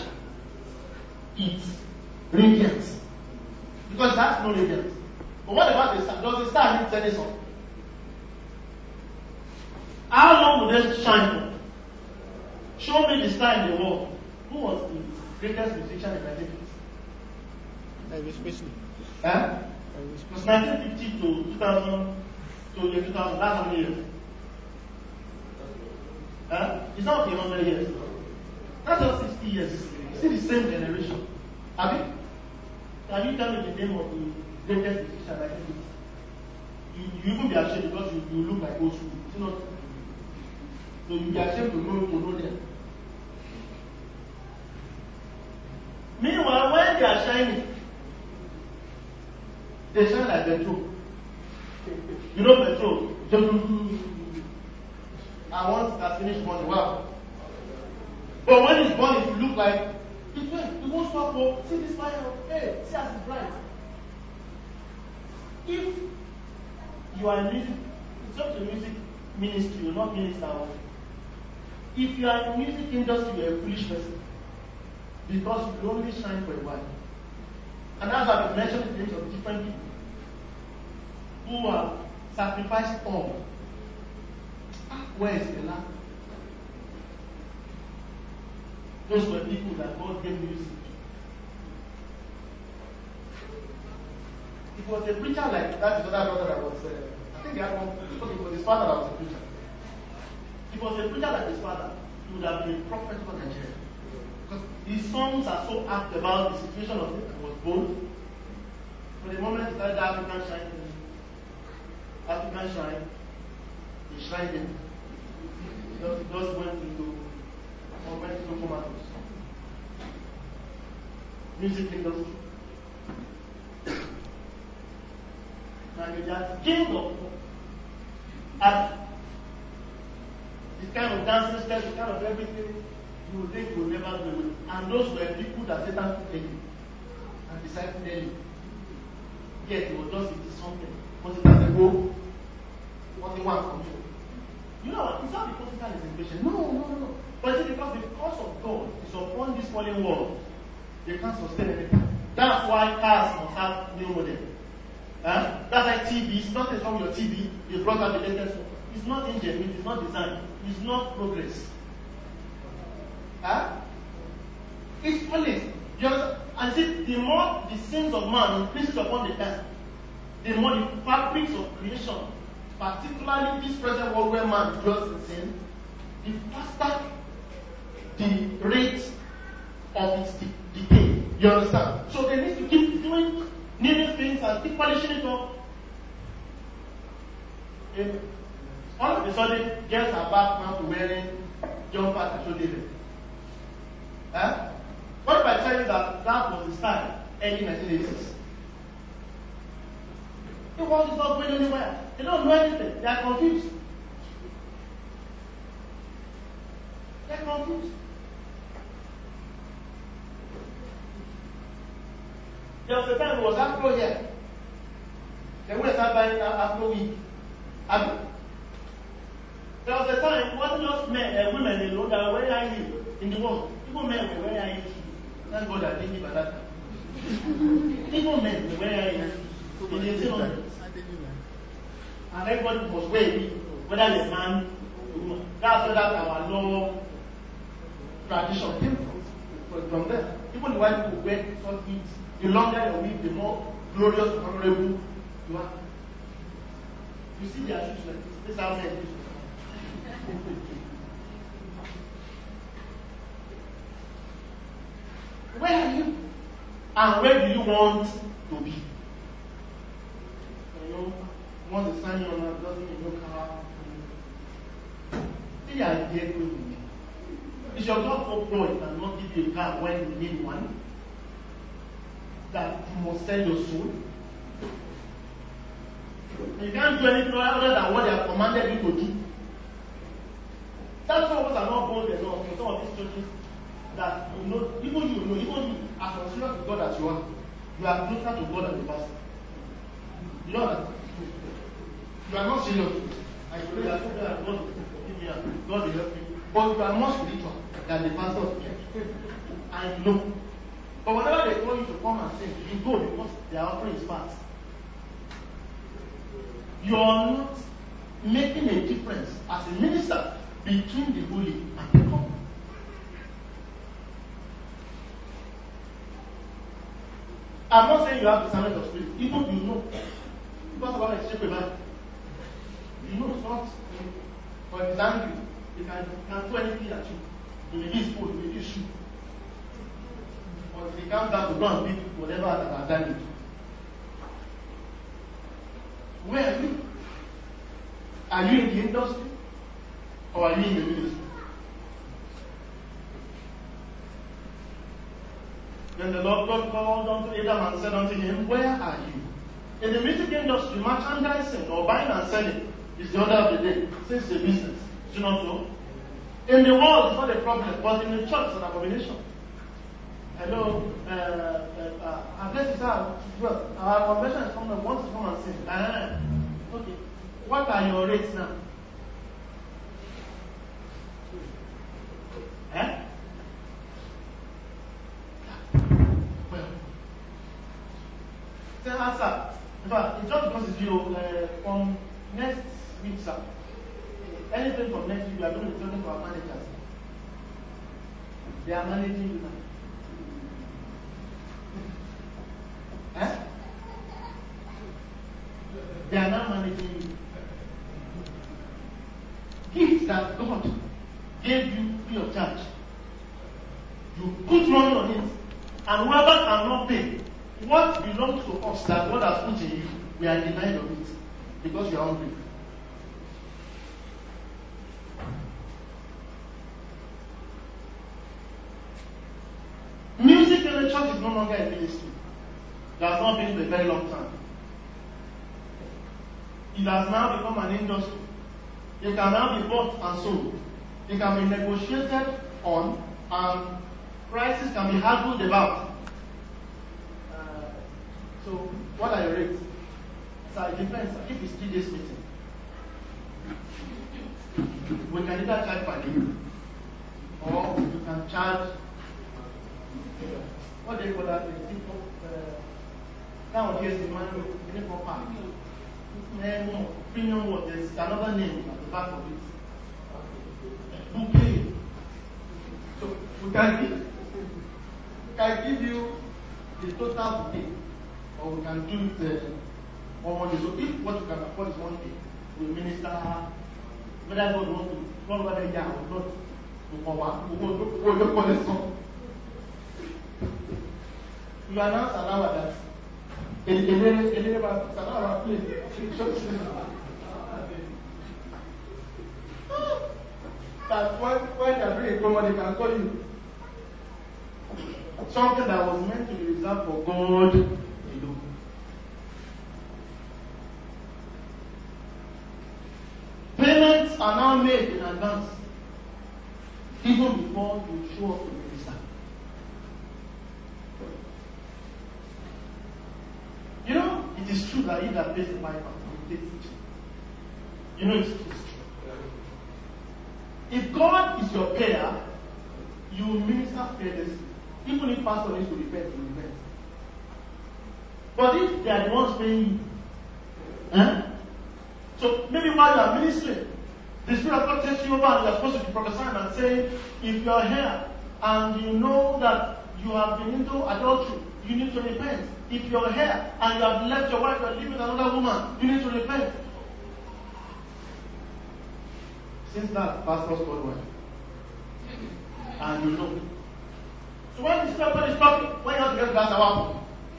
its radiance. Because that's no radiance. But what about the star? Does the star need any sun? How long will they shine for? Show me the star in the world. Who was the greatest musician in nineteen fifty? Elvis Presley. Huh? Elvis It was nineteen fifty to two thousand, to the two thousand, that's how many years? Huh? It's not one hundred years. That's just sixty years. See the same generation. Have you? Can you tell me the name of the greatest musician in nineteen fifty? You, you even be ashamed because you, you look like old school. It's not. So you be ashamed to know to know them. shining. They shine like petrol. You know petrol. And once it has finished burning, wow. But when it's burning, it look like it won't, it won't stop. Oh, see this fire. Hey, see as it's bright. If you are in music, it's up to music ministry, you're not minister. If you are in the music industry, you're a foolish person. Because you only shine for a while. And that's why I've mentioned the names of different people who have sacrificed all. Where is the land? Those were people that God gave music to. It was a preacher like that, his other brother that was, uh, I think they had one, because it was his father that was a preacher. It was a preacher like his father. He would have been a prophet for Nigeria. Because his songs are so apt about the situation of it that was bold. But the moment he started the African Shine, African Shine, he shined in. He just, he just went into, or went into tomatoes. Music industry. And they are king of art. This kind of dancing steps, this kind of everything, you would think you will never do it. And those were people that Satan took in and decided to tell you. Yet it was just it is something. Because it has a goal, what they want control. You know what? It's not because Satan is impatient. No, no, no, no. But it's because the curse of God is upon this fallen world. They can't sustain anything. That's why cars must have new model. Huh? That's like T V. It's not wrong with your T V. You brought out the latest one. It's not engineering. It's not design. It's not progress. Huh? It's police. You understand? And see, the more the sins of man increases upon the earth, the more the fabrics of creation, particularly this present world where man dwells in sin, the faster the rate of its de- decay. You understand? So they need to keep doing new things and keep polishing it up. And all of a sudden, girls are back now to wearing jumpers and show them. Huh? What if I tell you that that was the style early nineteen eighties? The world is not going anywhere. They don't know anything. They are confused. They are confused. There was a time it was Afro here. They went start buying Afro wig. There was a time it wasn't just men and women alone that were wearing high heels in the world. Even men were wearing high heels. Thank God I didn't give at that time. Even men were wearing high heels in the eighteen hundreds. And everybody was wearing, whether a man or a woman. That's where that our law tradition came from. From there. Even the white people wear short wigs. The longer your wig, the more glorious and honorable you are. You see their shoes like this. This is how men use it. Where are you? And where do you want to be? You know, once the sign on that doesn't mean no car. See, I dare go with me. Is your God so poor it cannot give you a car when you need one? That you must sell your soul. And you can't do anything other than what they have commanded you to do. That's why we are not bold enough in some of these churches that you know, even you know, even you, as serious to God as you are, you are closer to God than the pastor. You know that? You are not serious. I pray that God will forgive me and God will help you. But you are more spiritual than the pastor of the church. I know. But whenever they call you to come and sing, you go because their offering is fast. You are not making a difference as a minister between the holy and the common. I'm not saying you have discernment of spirit. Even you know. Because about a shape about you know it's not. But it's angry. It can, it can do anything at you. You may be spoiled, you may be shoot. But if it comes down to go and beat whatever that has done it. Where are you? Are you in the industry? Or are you in the ministry? Then the Lord God called unto Adam and said unto him, Where are you? In the music industry, merchandising or buying and selling is the order of the day. Since it's a business. Do you not know? In the world, it's not a problem, but in the church, it's an abomination. Hello, uh, uh, uh, uh, this is our, well, our convention is coming up. Want to come and sing? Uh, okay. What are your rates now? Eh? Well, say answer. In fact, it's just because it's you uh, from next week, sir. Anything from next week, we are going to be talking to our managers. They are managing you now. Eh? They are now managing you. Gifts that God gave you free of charge. You put money on it, and whoever cannot pay what belongs to us that God has put in you, we are denied of it because you are hungry. Music in the church is no longer a ministry. It has not been for a very long time. It has now become an industry. It can now be bought and sold. It can be negotiated on, and prices can be haggled about. Uh, so, what are your rates? So, it depends. If it's three days meeting, we can either charge per day, or you can charge. What do you call that? Uh, nowadays, the man will for park. Premium what? There's another name at the back of it. Bouquet. So we can give, we can give you the total bouquet, or we can do it uh, on one day. So if what you can afford is one day, we minister whether God wants to, not whether they are or not. We don't call it song. You are not allowed that. That when, when they are doing a promo, they can call you something that was meant to be reserved for God alone. Payments are now made in advance, even before you show up to minister. You know, it is true that he that pays the piper will take it. You know, it's, it's true. If God is your payer, you will minister fearlessly. Even if pastor needs to repent, you repent. But if they are the ones paying you, eh? So maybe while you are ministering, the Spirit of God takes you over and you are supposed to be prophesying and saying, if you are here and you know that you have been into adultery, you need to repent. If you are here and you have left your wife, you are living with another woman, you need to repent. Since that, pastors called wife. And you know. So when the Spirit of God is talking, when you have to get that away.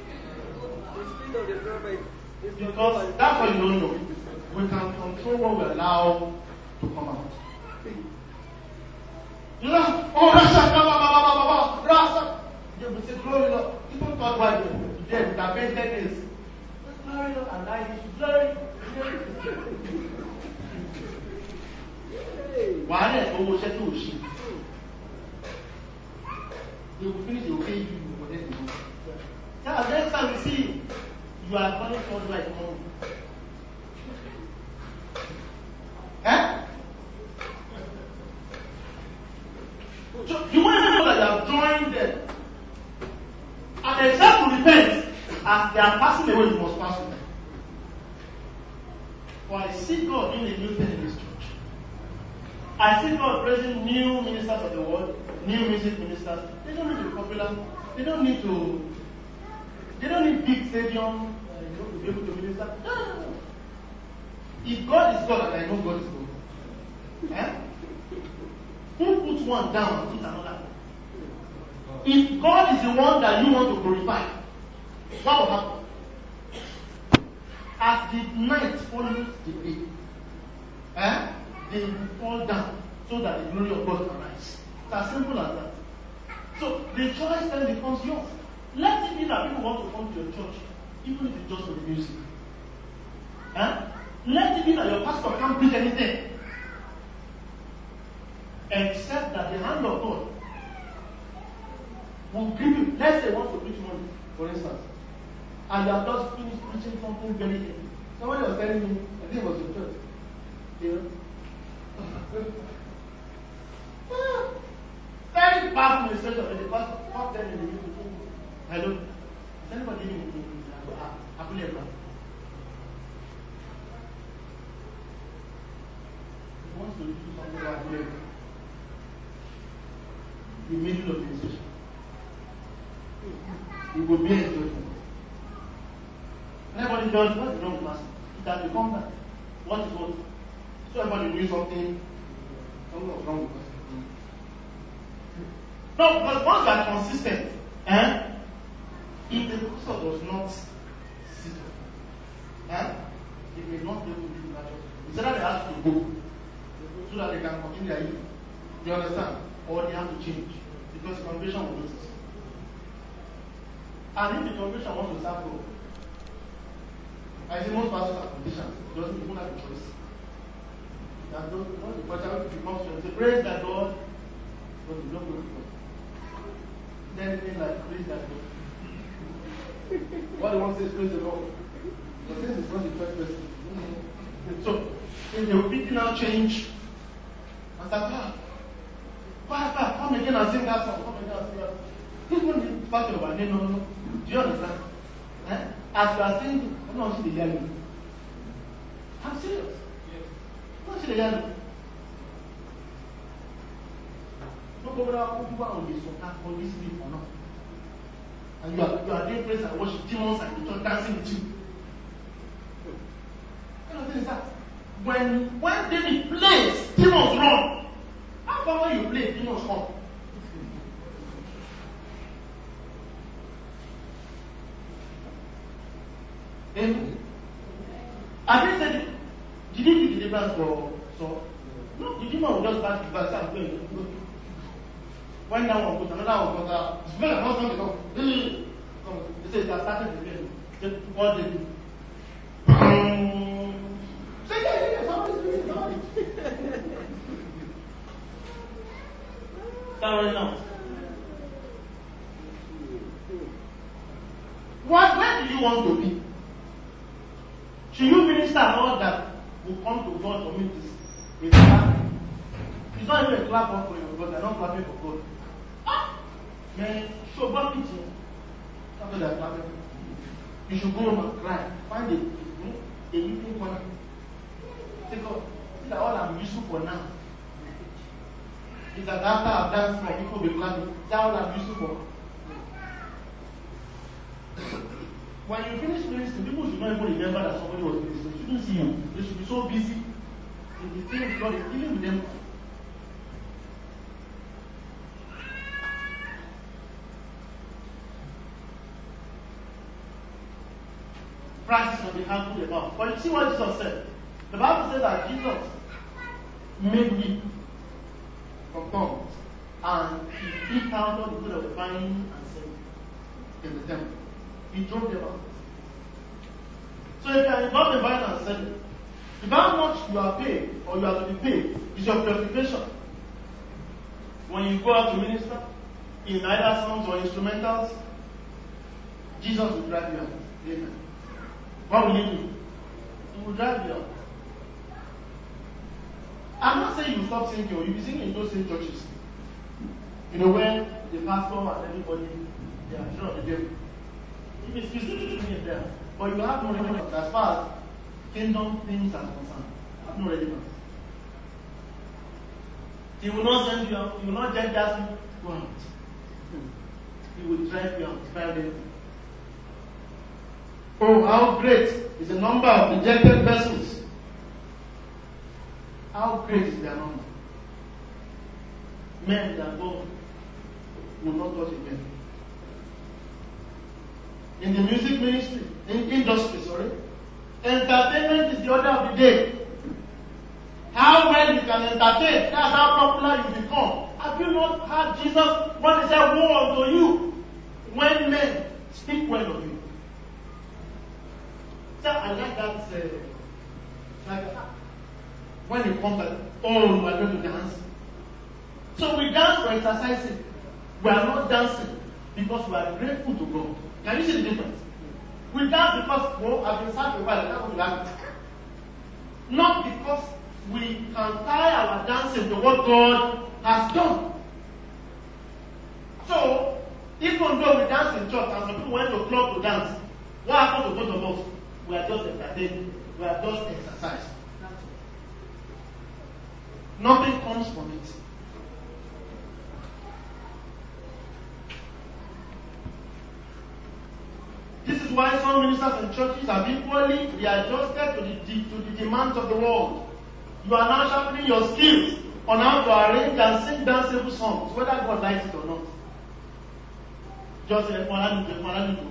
Because that's what you don't know. We can control what we allow to come out. You know, oh, Rasa, Rasa. They will say, glory, Lord. People thought why they did that made ten days. Glory, Lord, and I glory. Why is it almost a two sheep? They will finish, they will pay you for that. Now, next time we see you, you are calling for like home. Eh? So you want to know that you have joined them. And except to repent, as they are passing away, you must pass with them. For I see God doing a new thing in this church. I see God raising new ministers of the word, new music ministers. They don't need to be popular. They don't need to. They don't need big stadium uh, you know, to be able to minister. No, no, no. If God is God, and I know God is God, eh? Who puts one down and puts another? If God is the one that you want to glorify, what will happen? As the night follows the day, eh? They will fall down so that the glory of God can rise. It's as simple as that. So the choice then becomes yours. Let it be that people want to come to your church, even if it's just for the music. Huh? Let it be that your pastor can't preach anything. Except that the hand of God will give you. Let's say you want to preach money, for instance, and you have just finished preaching something very heavy. Somebody was telling me, I think it was in church. You know? Very powerful illustration, and the pastor popped them in the middle. Hello? Is anybody living in Apple? He wants to do something like that. The middle of the session. It will be a judgment. Everybody does what is wrong with master. It has become that. What is what? So everybody doing something, something was wrong with us. No, because once you are consistent, eh? If the pastor does not sit up, eh? He may not be able to do that job. Instead of they have to go, so that they can continue their eating. Do you understand? Or they have to change. Because the congregation will notice. And if the congregation wants to serve God, I see most pastors are politicians. It doesn't even have a choice. That those, you know, the pastor becomes to say, praise that God, but you don't go to God. Then anything like praise that God. What they want to say is praise the Lord. But since it's not the first person. So, if the people now change, and start, ah, Pastor, come again and sing that song, come again and sing that song. Even the pastor of our name, no, no, no. Do you understand? Eh? As you are singing, I'm not seeing the yellow. I'm serious. Yes. I'm not seeing the yellow. No problem, people are on this song, on this sleep or not. And you are, you are doing praise and worship, demons and the church dancing with you. What kind of thing is that? When, when David plays, demons run. How about when you play, demons come? Amen. I didn't say, did he do the deliverance for so? No, the demon will just back his back and play. When that one goes, another one goes out. It's very hard to come. They say it has started again. What they do? Say, yeah, yeah, yeah, somebody's doing it, somebody. Sorry, no. What, where do you want to be? Should you minister all that will come to God to meet this? It's not, it's not even a clap on for your God. They're not clapping for God. Ah! Man, show God pity. After they're clapping. You should go home and cry. Find a, a living corner. Say, God, see that all I'm useful for now. Is that after I've done my people will be clapping. That's all I'm useful for. When you finish ministering, people should not even remember that somebody was ministering. They shouldn't see you. They should be so busy in the things God is dealing with them. Practice will be handled about. But you see what Jesus said? The Bible says that Jesus made wheat from tongues and he eat out all the good of the vine and sin in the temple. He drove them out. So if you are involved in vine and sin, if how much you are paid or you are to be paid is your purification. When you go out to minister in either songs or instrumentals, Jesus will drive you out. Amen. What will you do? He will drive you out. I'm not saying you stop singing or you'll be singing in those same churches. You know, when the pastor and everybody, they are sure of the devil. If it's still doing it there, but you have no relevance as far as kingdom things are concerned. You have no relevance. He will not send you out, he will not just ask you to go out. He will drive you out, fire them. Oh, how great is the number of rejected vessels. How great is their number? Men that God will not touch again. In the music ministry, in industry, sorry, entertainment is the order of the day. How well you can entertain, that's how popular you become. Have you not heard Jesus when he said, woe unto you? when men speak well of you. So I like that. Uh, like when it comes like, oh, we are going to dance. So we dance for exercising. We are not dancing because we are grateful to God. Can you see the difference? We dance because, well, I've been sad for a while. That's what we like. Not because we can tie our dancing to what God has done. So, even though we dance in church and some people went to club to dance, what happened to both of us? We are just entertained. We are just exercised. Nothing comes from it. This is why some ministers and churches have equally readjusted to the, to the demands of the world. You are now sharpening your skills on how to arrange and sing danceable songs, whether God likes it or not. Just like Malaluto.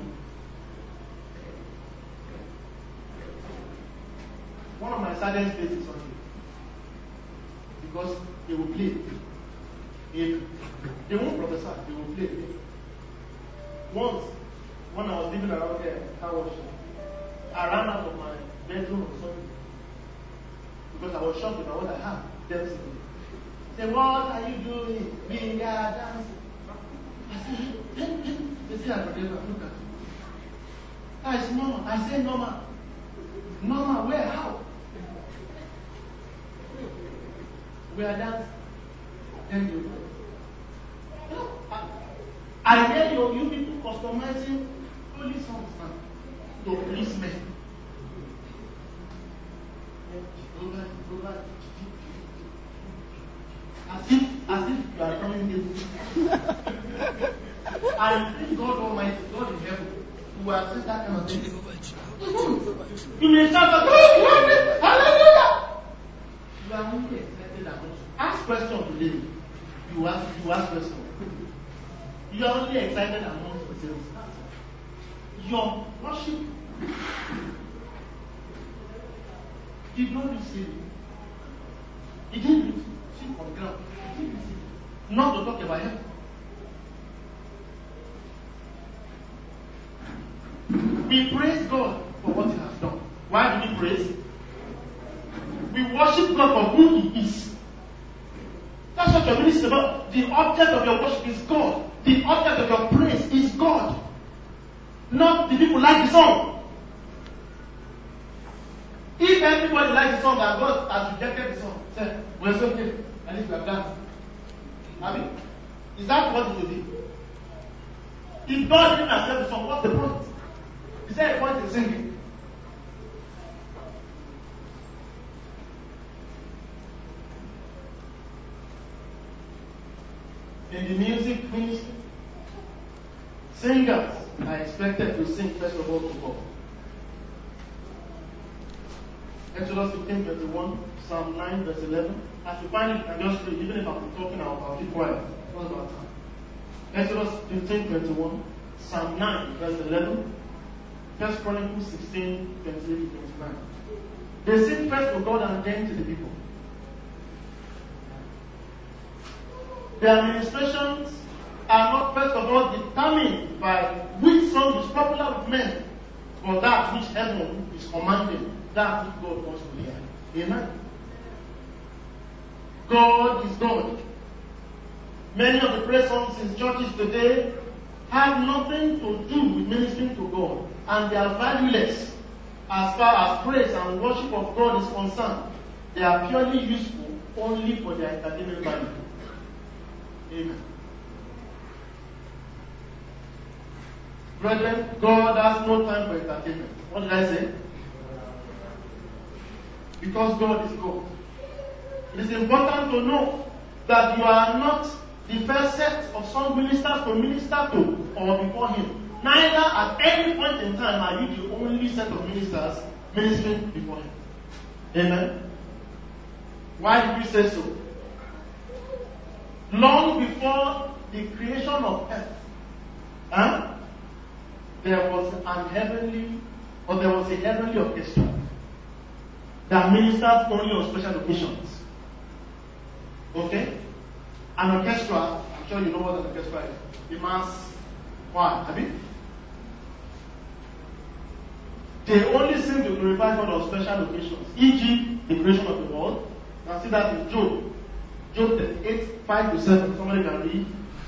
One of my saddest days is on here. Because they will play. If they won't prophesy, they will play. Once, when I was living around there, I was I ran out of my bedroom or something. Because I was shocked about what I had. Them singing. Say, what are you doing? We are dancing. I said, they say I forget, look at it. That is normal. I say normal. Normal, where? How? We are dancing. Then you you know, I, I hear you, you people customizing holy songs now to please men. As if, as if you are coming here. I think God Almighty, God in heaven, who has said that kind of thing. You may shout, hallelujah! You are only excited and not. Ask question today. You ask, you ask question. You are only excited and not yourself. Your worship did not receive it. He didn't receive on the ground. He didn't receive it. Not to talk about him. We praise God for what He has done. Why do we praise? We worship God for who He is. That's what your ministry is about. The object of your worship is God. The object of your praise is God. Not the people like the song. If everybody likes the song and God has rejected the song, say, well, it's okay. At least we have done. Have you? Is that what it will be? If God didn't accept the song, what's the point? Is there a point in singing? In the music ministry, singers are expected to sing first of all to God. Exodus fifteen twenty-one, Psalm nine verse eleven. As you find it, you can just read, even if I'm talking out, I'll keep quiet. What's about time? Exodus fifteen twenty-one, Psalm nine verse eleven, First Chronicles sixteen twenty-eight to twenty-nine. They sing first to God and then to the people. Their administrations are not first of all determined by which song is popular with men, but that which heaven is commanding, that which God wants to hear. Amen. God is God. Many of the praise songs in churches today have nothing to do with ministering to God, and they are valueless as far as praise and worship of God is concerned. They are purely useful only for their entertainment value. Amen. Brethren, God has no time for entertainment. What did I say? Because God is God. It is important to know that you are not the first set of song ministers to minister to or before Him. Neither at any point in time are you the only set of ministers ministering before Him. Amen. Why did we say so? Long before the creation of earth, huh, there was an heavenly, or there was a heavenly orchestra that ministered only on special occasions. Okay? An orchestra, I'm sure you know what an orchestra is. The mass Why? I mean, they only seem to glorify God on special occasions, for example, the creation of the world. You can see that in Job. Job thirty-eight, five to seven. Somebody can read.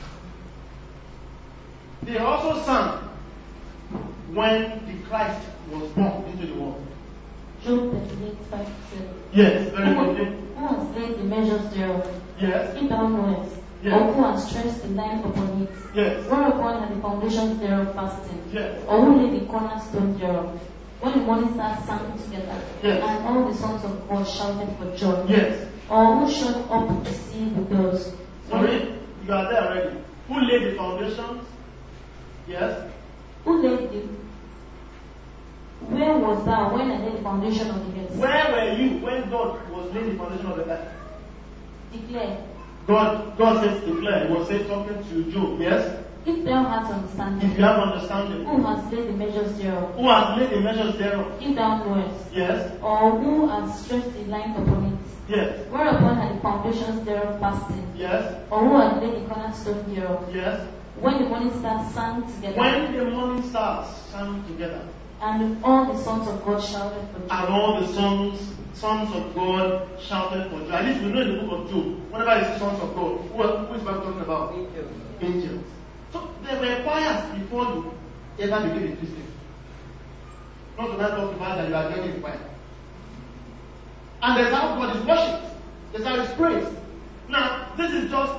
They also sang when the Christ was born into the world. Job thirty-eight, five to seven. Yes, very good. Who has laid the measures thereof? Yes. If thou knowest. Yes. Or who has stretched the line upon it? Yes. Whereupon are the foundations thereof fasting? Yes. Or who laid the cornerstone thereof? When the morning stars sang together, Yes. and all the sons of God shouted for joy. Yes. Or who shut up the sea with doors? Sorry, you are there already. Who laid the foundations? Yes. Who laid the Where was thou when I laid the foundation of the earth? Where were you when God was laying the foundation of the earth? Declare, God, God says declare. He was saying talking to Job. Yes. if thou hast If understanding, you have understanding, who has laid the measures thereof? who has laid the measures thereof? If thou knowest, Yes. or who has stretched the line upon it? Yes. Whereupon are the foundations thereof fasting? Yes. Or who has laid the cornerstone thereof? Yes. When the morning stars sang together, When the morning stars sang together, and all the sons of God shouted for joy. and all the sons, sons of God shouted for joy. At least we know in the book of Job, whenever you see sons of God, who, are, who is Bible talking about? Angels. Angels. So there were choirs before you ever became a Christian. Not to talk about that you are joining a choir. And that's how God is worshipped. That's how it's praised. Now, this is just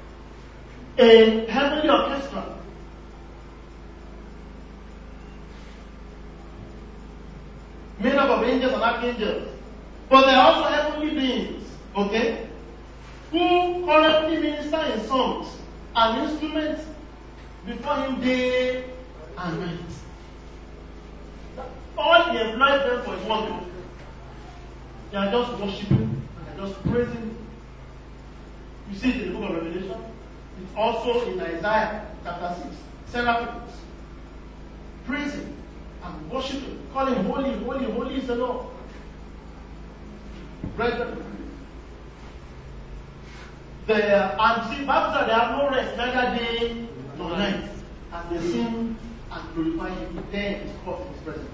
a heavenly orchestra. Made up of angels and archangels. But there are also heavenly beings, okay, who currently minister in songs and instruments before him day and night. All he employs them for is one thing. They are just worshiping and they are just praising. You see it in the book of Revelation. It's also in Isaiah chapter six. Seraphims praising and worshiping, calling holy, holy, holy is the Lord. Brethren, they are, and see, Bible says they have no rest, neither day nor night, and they sing and glorify Him day in His court in His presence.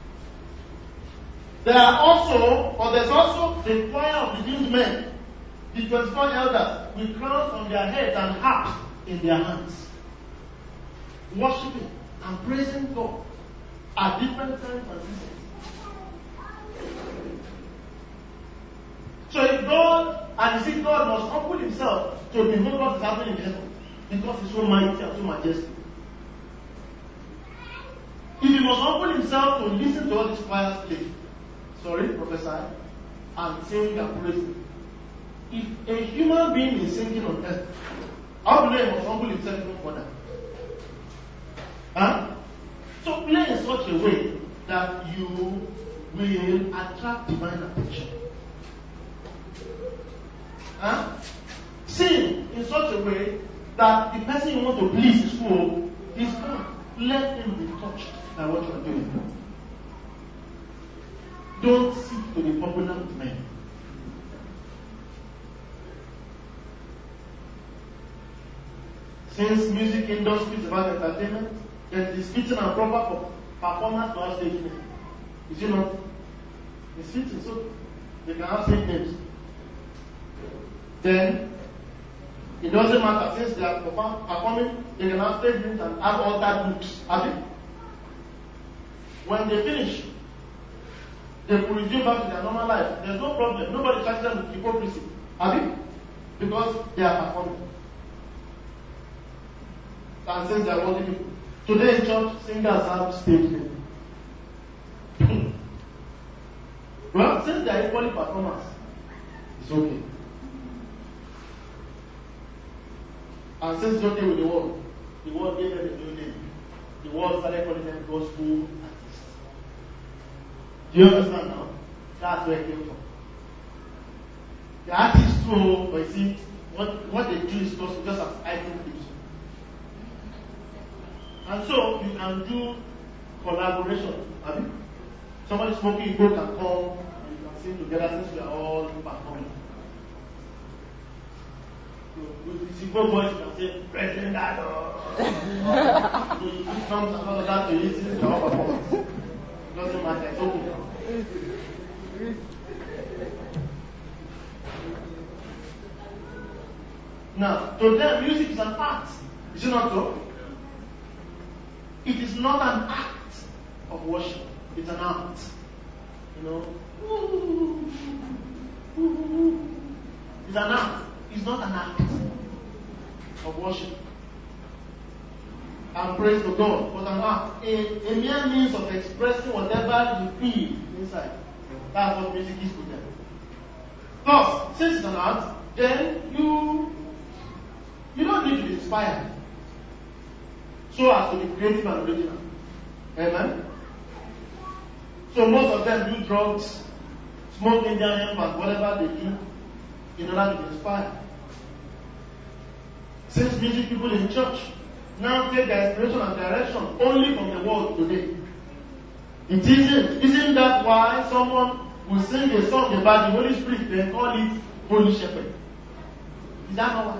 There are also, or there's also the choir of redeemed men, the twenty-four elders with crowns on their heads and harps in their hands, worshiping and praising God at different times and seasons. So if God, and you see, God must humble Himself to behold what is happening in heaven because He's so mighty and so majestic. If He must humble Himself to listen to all these choirs play, sorry, prophesy, and sing and praise Him. If a human being is singing on earth, how do they must humble himself even further? Huh? So play in such a way that you will attract divine attention. Huh? Sing in such a way that the person you want to please is who is God. Let him be touched by what you are doing. Don't seek to be popular with men. Since music industry is about entertainment, it is fitting and proper for performance to have stage name. Is it not? It's fitting, so they can have stage names. Then it doesn't matter, since they are performing, they can have stage names and have all that looks. Have it? When they finish, they will resume back to their normal life. There's no problem. Nobody charges them with hypocrisy. Have it? Because they are performing. And since they are worthy people. Today in church, singers have stage name. Well, since they are equally performers, it's okay. And since it's okay with the world, the world gave them a new name. The world started calling them gospel artists. Do you understand now? That's where it came from. The artists too, but you see, what, what they do is just, just as item things. And so you can do collaboration. Have you? Somebody smoking a book can come and you can sing together since we are all performing. With the Igbo voice, you can say, President Dado. So you put drums and all of that to listen to our performance. Doesn't matter, it's okay. Now, to them, music is an art. Is it not so? It is not an act of worship. It's an art. You know? It's an art. It's not an act of worship. And praise to God. But an art. A, a mere means of expressing whatever you feel inside. That's what music is to them. Plus, since it's an art, then you you don't need to be inspired so as to be creative and original. Amen? So most of them do drugs, smoke Indian hemp, and whatever they do in order to be inspired. Since music people in church now take their inspiration and direction only from the world today. It isn't. Isn't that why someone will sing a song about the Holy Spirit, they call it Holy Shepherd? Is that not why?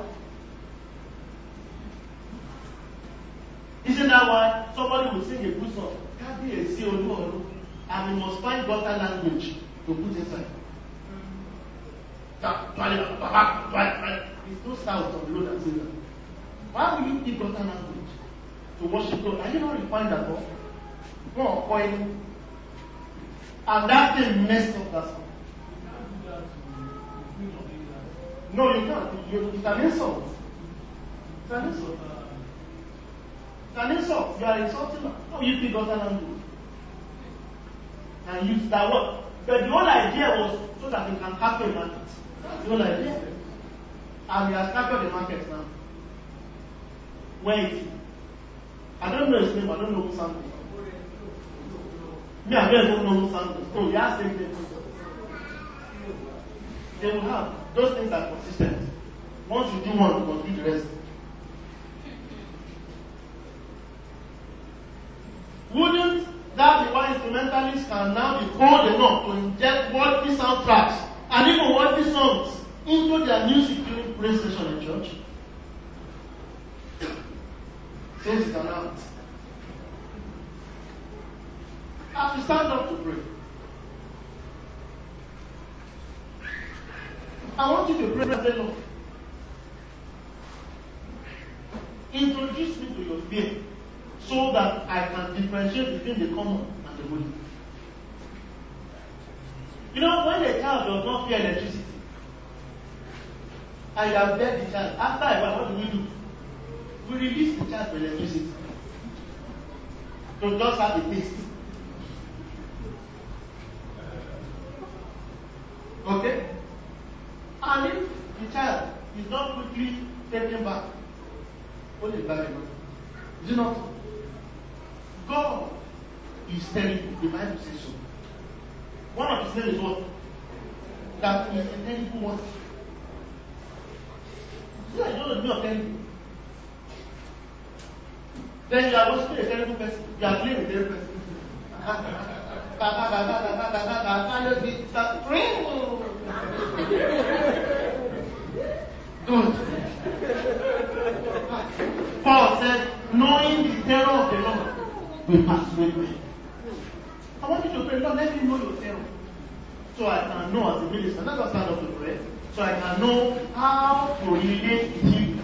Isn't that why somebody will sing a good song? Can't be a C O two, and we must find better language to put inside. It's no sound of the road and singer. Why will you keep better language to worship God? Are you not refined at all? No, coin. And that thing messed up that song. No, you can't. You, it's an insult. It's an insult. It's an insult. You are insulting her. No, you pick better language. And use that word. But the whole idea was so that you can capture the market. That's the whole idea. And we have captured the market now. Where is he? I don't know his name, I don't know who sang it. Me, I don't know who sang it. Oh, you are saying them. They will have. Those things are consistent. Once you do one, you must do the rest. Wouldn't that be why instrumentalists can now be bold enough to inject worldly soundtracks and even worldly songs into their music during praise session in church? Since it's an art. As we stand up to pray, I want you to pray and say, Lord, introduce me to your fear so that I can differentiate between the common and the holy. You know, when a child does not fear electricity, and you have led the child, after a while, what do we do? We release the child to electricity. To just have a taste. Okay? And if the child is not quickly taken back, what is that? Is it not? God is telling you, the Bible says so. One of his names is what? That is a terrible what? See, I don't know of terrible. Then you are worshiping a terrible person. You are playing a terrible person. Good. Paul said, knowing the terror of the Lord will persuade me. I want you to pray, Lord, let me know your terror. So I can know as a minister. Let us stand up to pray. So I can know how to relate with you.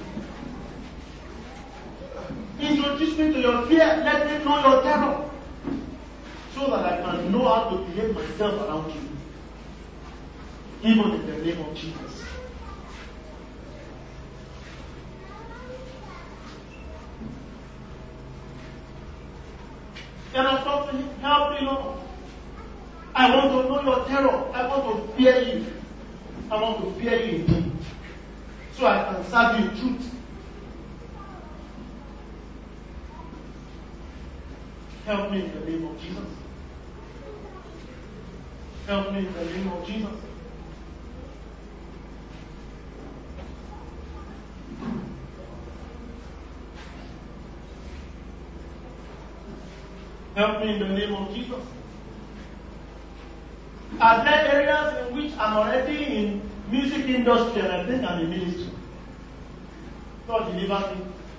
Introduce me to your fear. Let me know your terror. So that I can know how to behave myself around you. Even in the name of Jesus. Can I talk to him? Help me, Lord. I want to know your terror. I want to fear you. I want to fear you indeed. So I can serve you in truth. Help me in the name of Jesus. Help me in the name of Jesus. Help me in the name of Jesus. Are there areas in which I'm already in music industry and I think I'm in ministry? Lord, deliver me.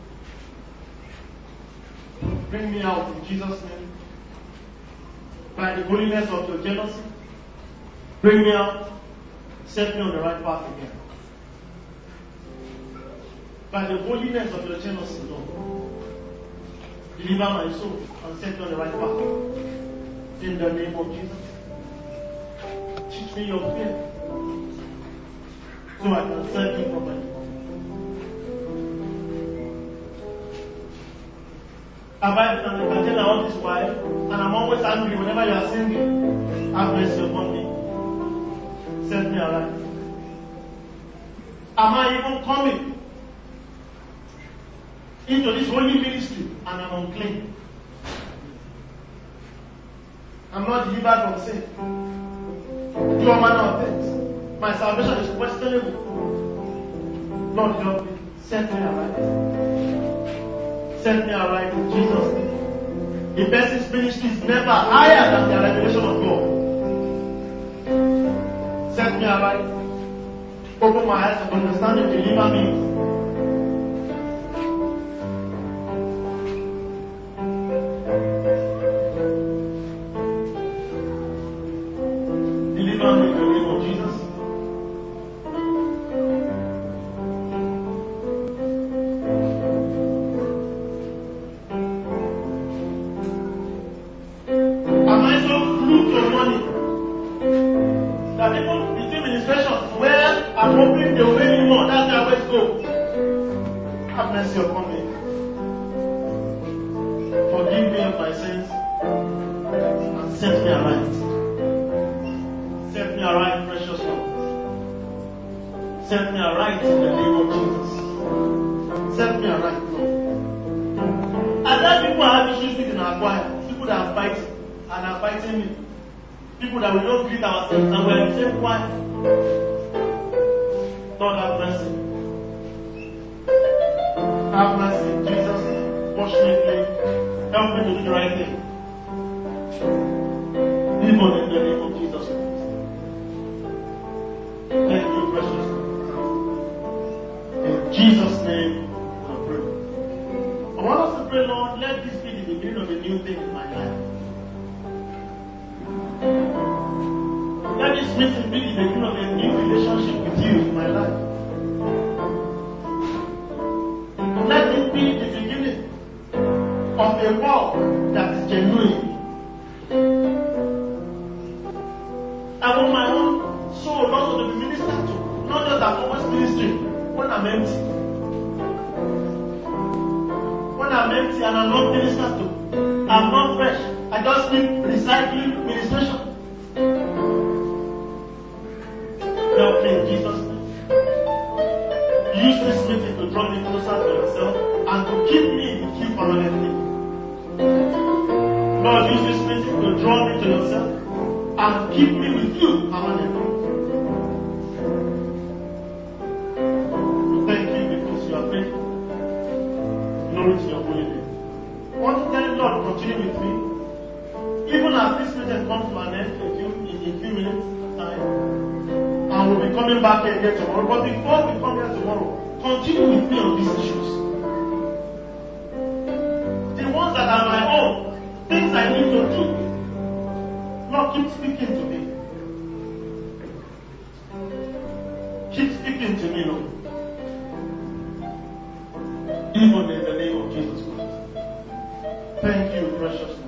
Bring me out in Jesus' name. By the holiness of your jealousy, bring me out. Set me on the right path again. By the holiness of your jealousy, Lord, deliver my soul and set me on the right path. In the name of Jesus. Teach me your fear so I can serve you properly. Have I been all this while and I'm always angry whenever you are singing? Have mercy upon me. Set me aright. Am I even coming into this holy ministry and I'm unclean? I'm not delivered from sin. Do all manner of things. My salvation is questionable. Lord, help me. Set me aright. Set me aright in Jesus' name. The person's ministry is never higher than the revelation of God. Set me aright. Open my eyes of understanding. Deliver me. Deliver me in the name of Jesus. I'm hoping they will make me more. That's how I always go. Have mercy upon me. Forgive me of my sins and set me aright. Set me aright, precious Lord. Set me aright in the name of Jesus. Set me aright, Lord. And that people have issues with in our choir. People that are fighting and are fighting me. People that we don't greet ourselves and we're in the same choir. Lord, have mercy. Have mercy, Jesus. Wash me clean. Help me to do the right thing. Live on in the name of Jesus Christ. Thank you, precious Lord. In Jesus' name, I pray. I want us to pray, Lord, let this be the beginning of a new thing in my life. Let this meeting be the beginning of a new relationship with you in my life. Let it be the beginning of a walk that is genuine. I want my own soul also to be ministered to, not just I'm always ministering when I'm empty. When I'm empty and I'm not ministered to, I'm not fresh. I just need recycling ministration. Help me in Jesus' name. Use this meeting to draw me closer to yourself and to keep me with you permanently. Lord, use this meeting to draw me to yourself and keep me with you permanently. Thank you because you are faithful. Glory to your holy name. I want to tell you, Lord, continue with me. Even as this meeting comes to an end in a few, in a few minutes time. And we'll be coming back here again tomorrow. But before we come here tomorrow, continue with me on these issues. The ones that are my own, things I need to do. Lord, keep speaking to me. Keep speaking to me, Lord. Even in the name of Jesus Christ. Thank you, precious Lord.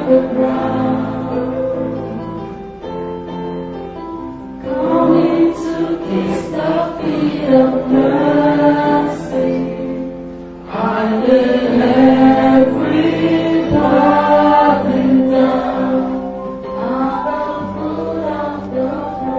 the ground, coming to kiss the feet of mercy. I lay every burden down at the foot of the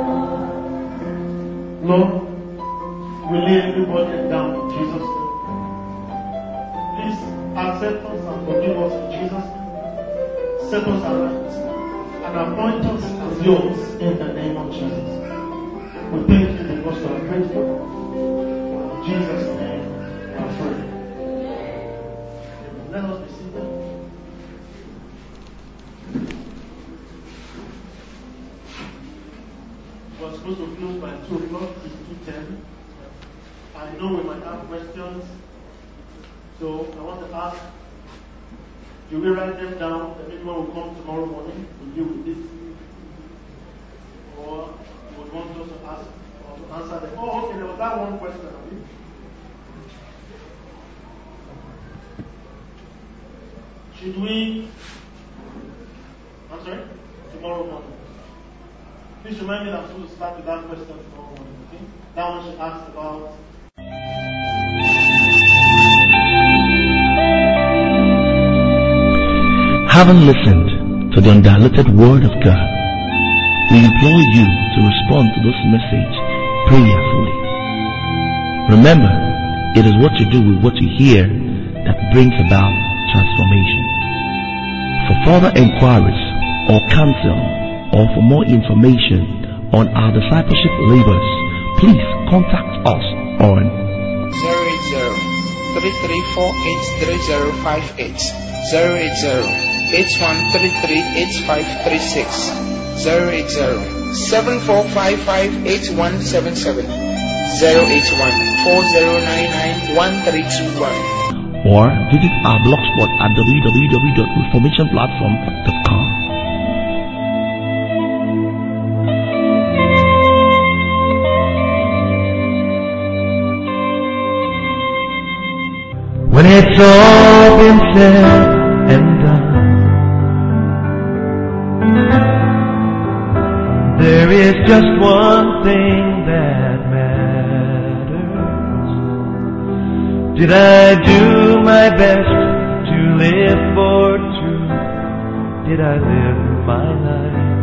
cross. Lord, we lay everybody down in Jesus' name. Please accept us and forgive us in Jesus' name. Set us aright and appoint us as yours in the name of Jesus. We thank you because we are grateful. In Jesus' name, I pray. Let us be seated. We're supposed to close by two o'clock. It's two ten. I know we might have questions. So I want to ask, do we write them down and anyone will come tomorrow morning to deal with this? Or you would want us to ask or to answer them? Oh, okay, there was that one question. Should we, I'm sorry, tomorrow morning? Please remind me that I'm supposed to start with that question tomorrow morning, okay? That one should ask about. Having listened to the undiluted Word of God, we implore you to respond to this message prayerfully. Remember, it is what you do with what you hear that brings about transformation. For further inquiries or counsel or for more information on our discipleship labors, please contact us on zero eight zero, three three four eight three zero five eight, zero eight zero, eight one three three eight five three six, zero eight zero, seven four five five eight one seven seven, zero eight one four zero nine nine one three two one, or visit our blogspot at w w w dot reformation platform dot com. When it's all been said and done, there is just one thing that matters. Did I do my best to live for truth? Did I live my life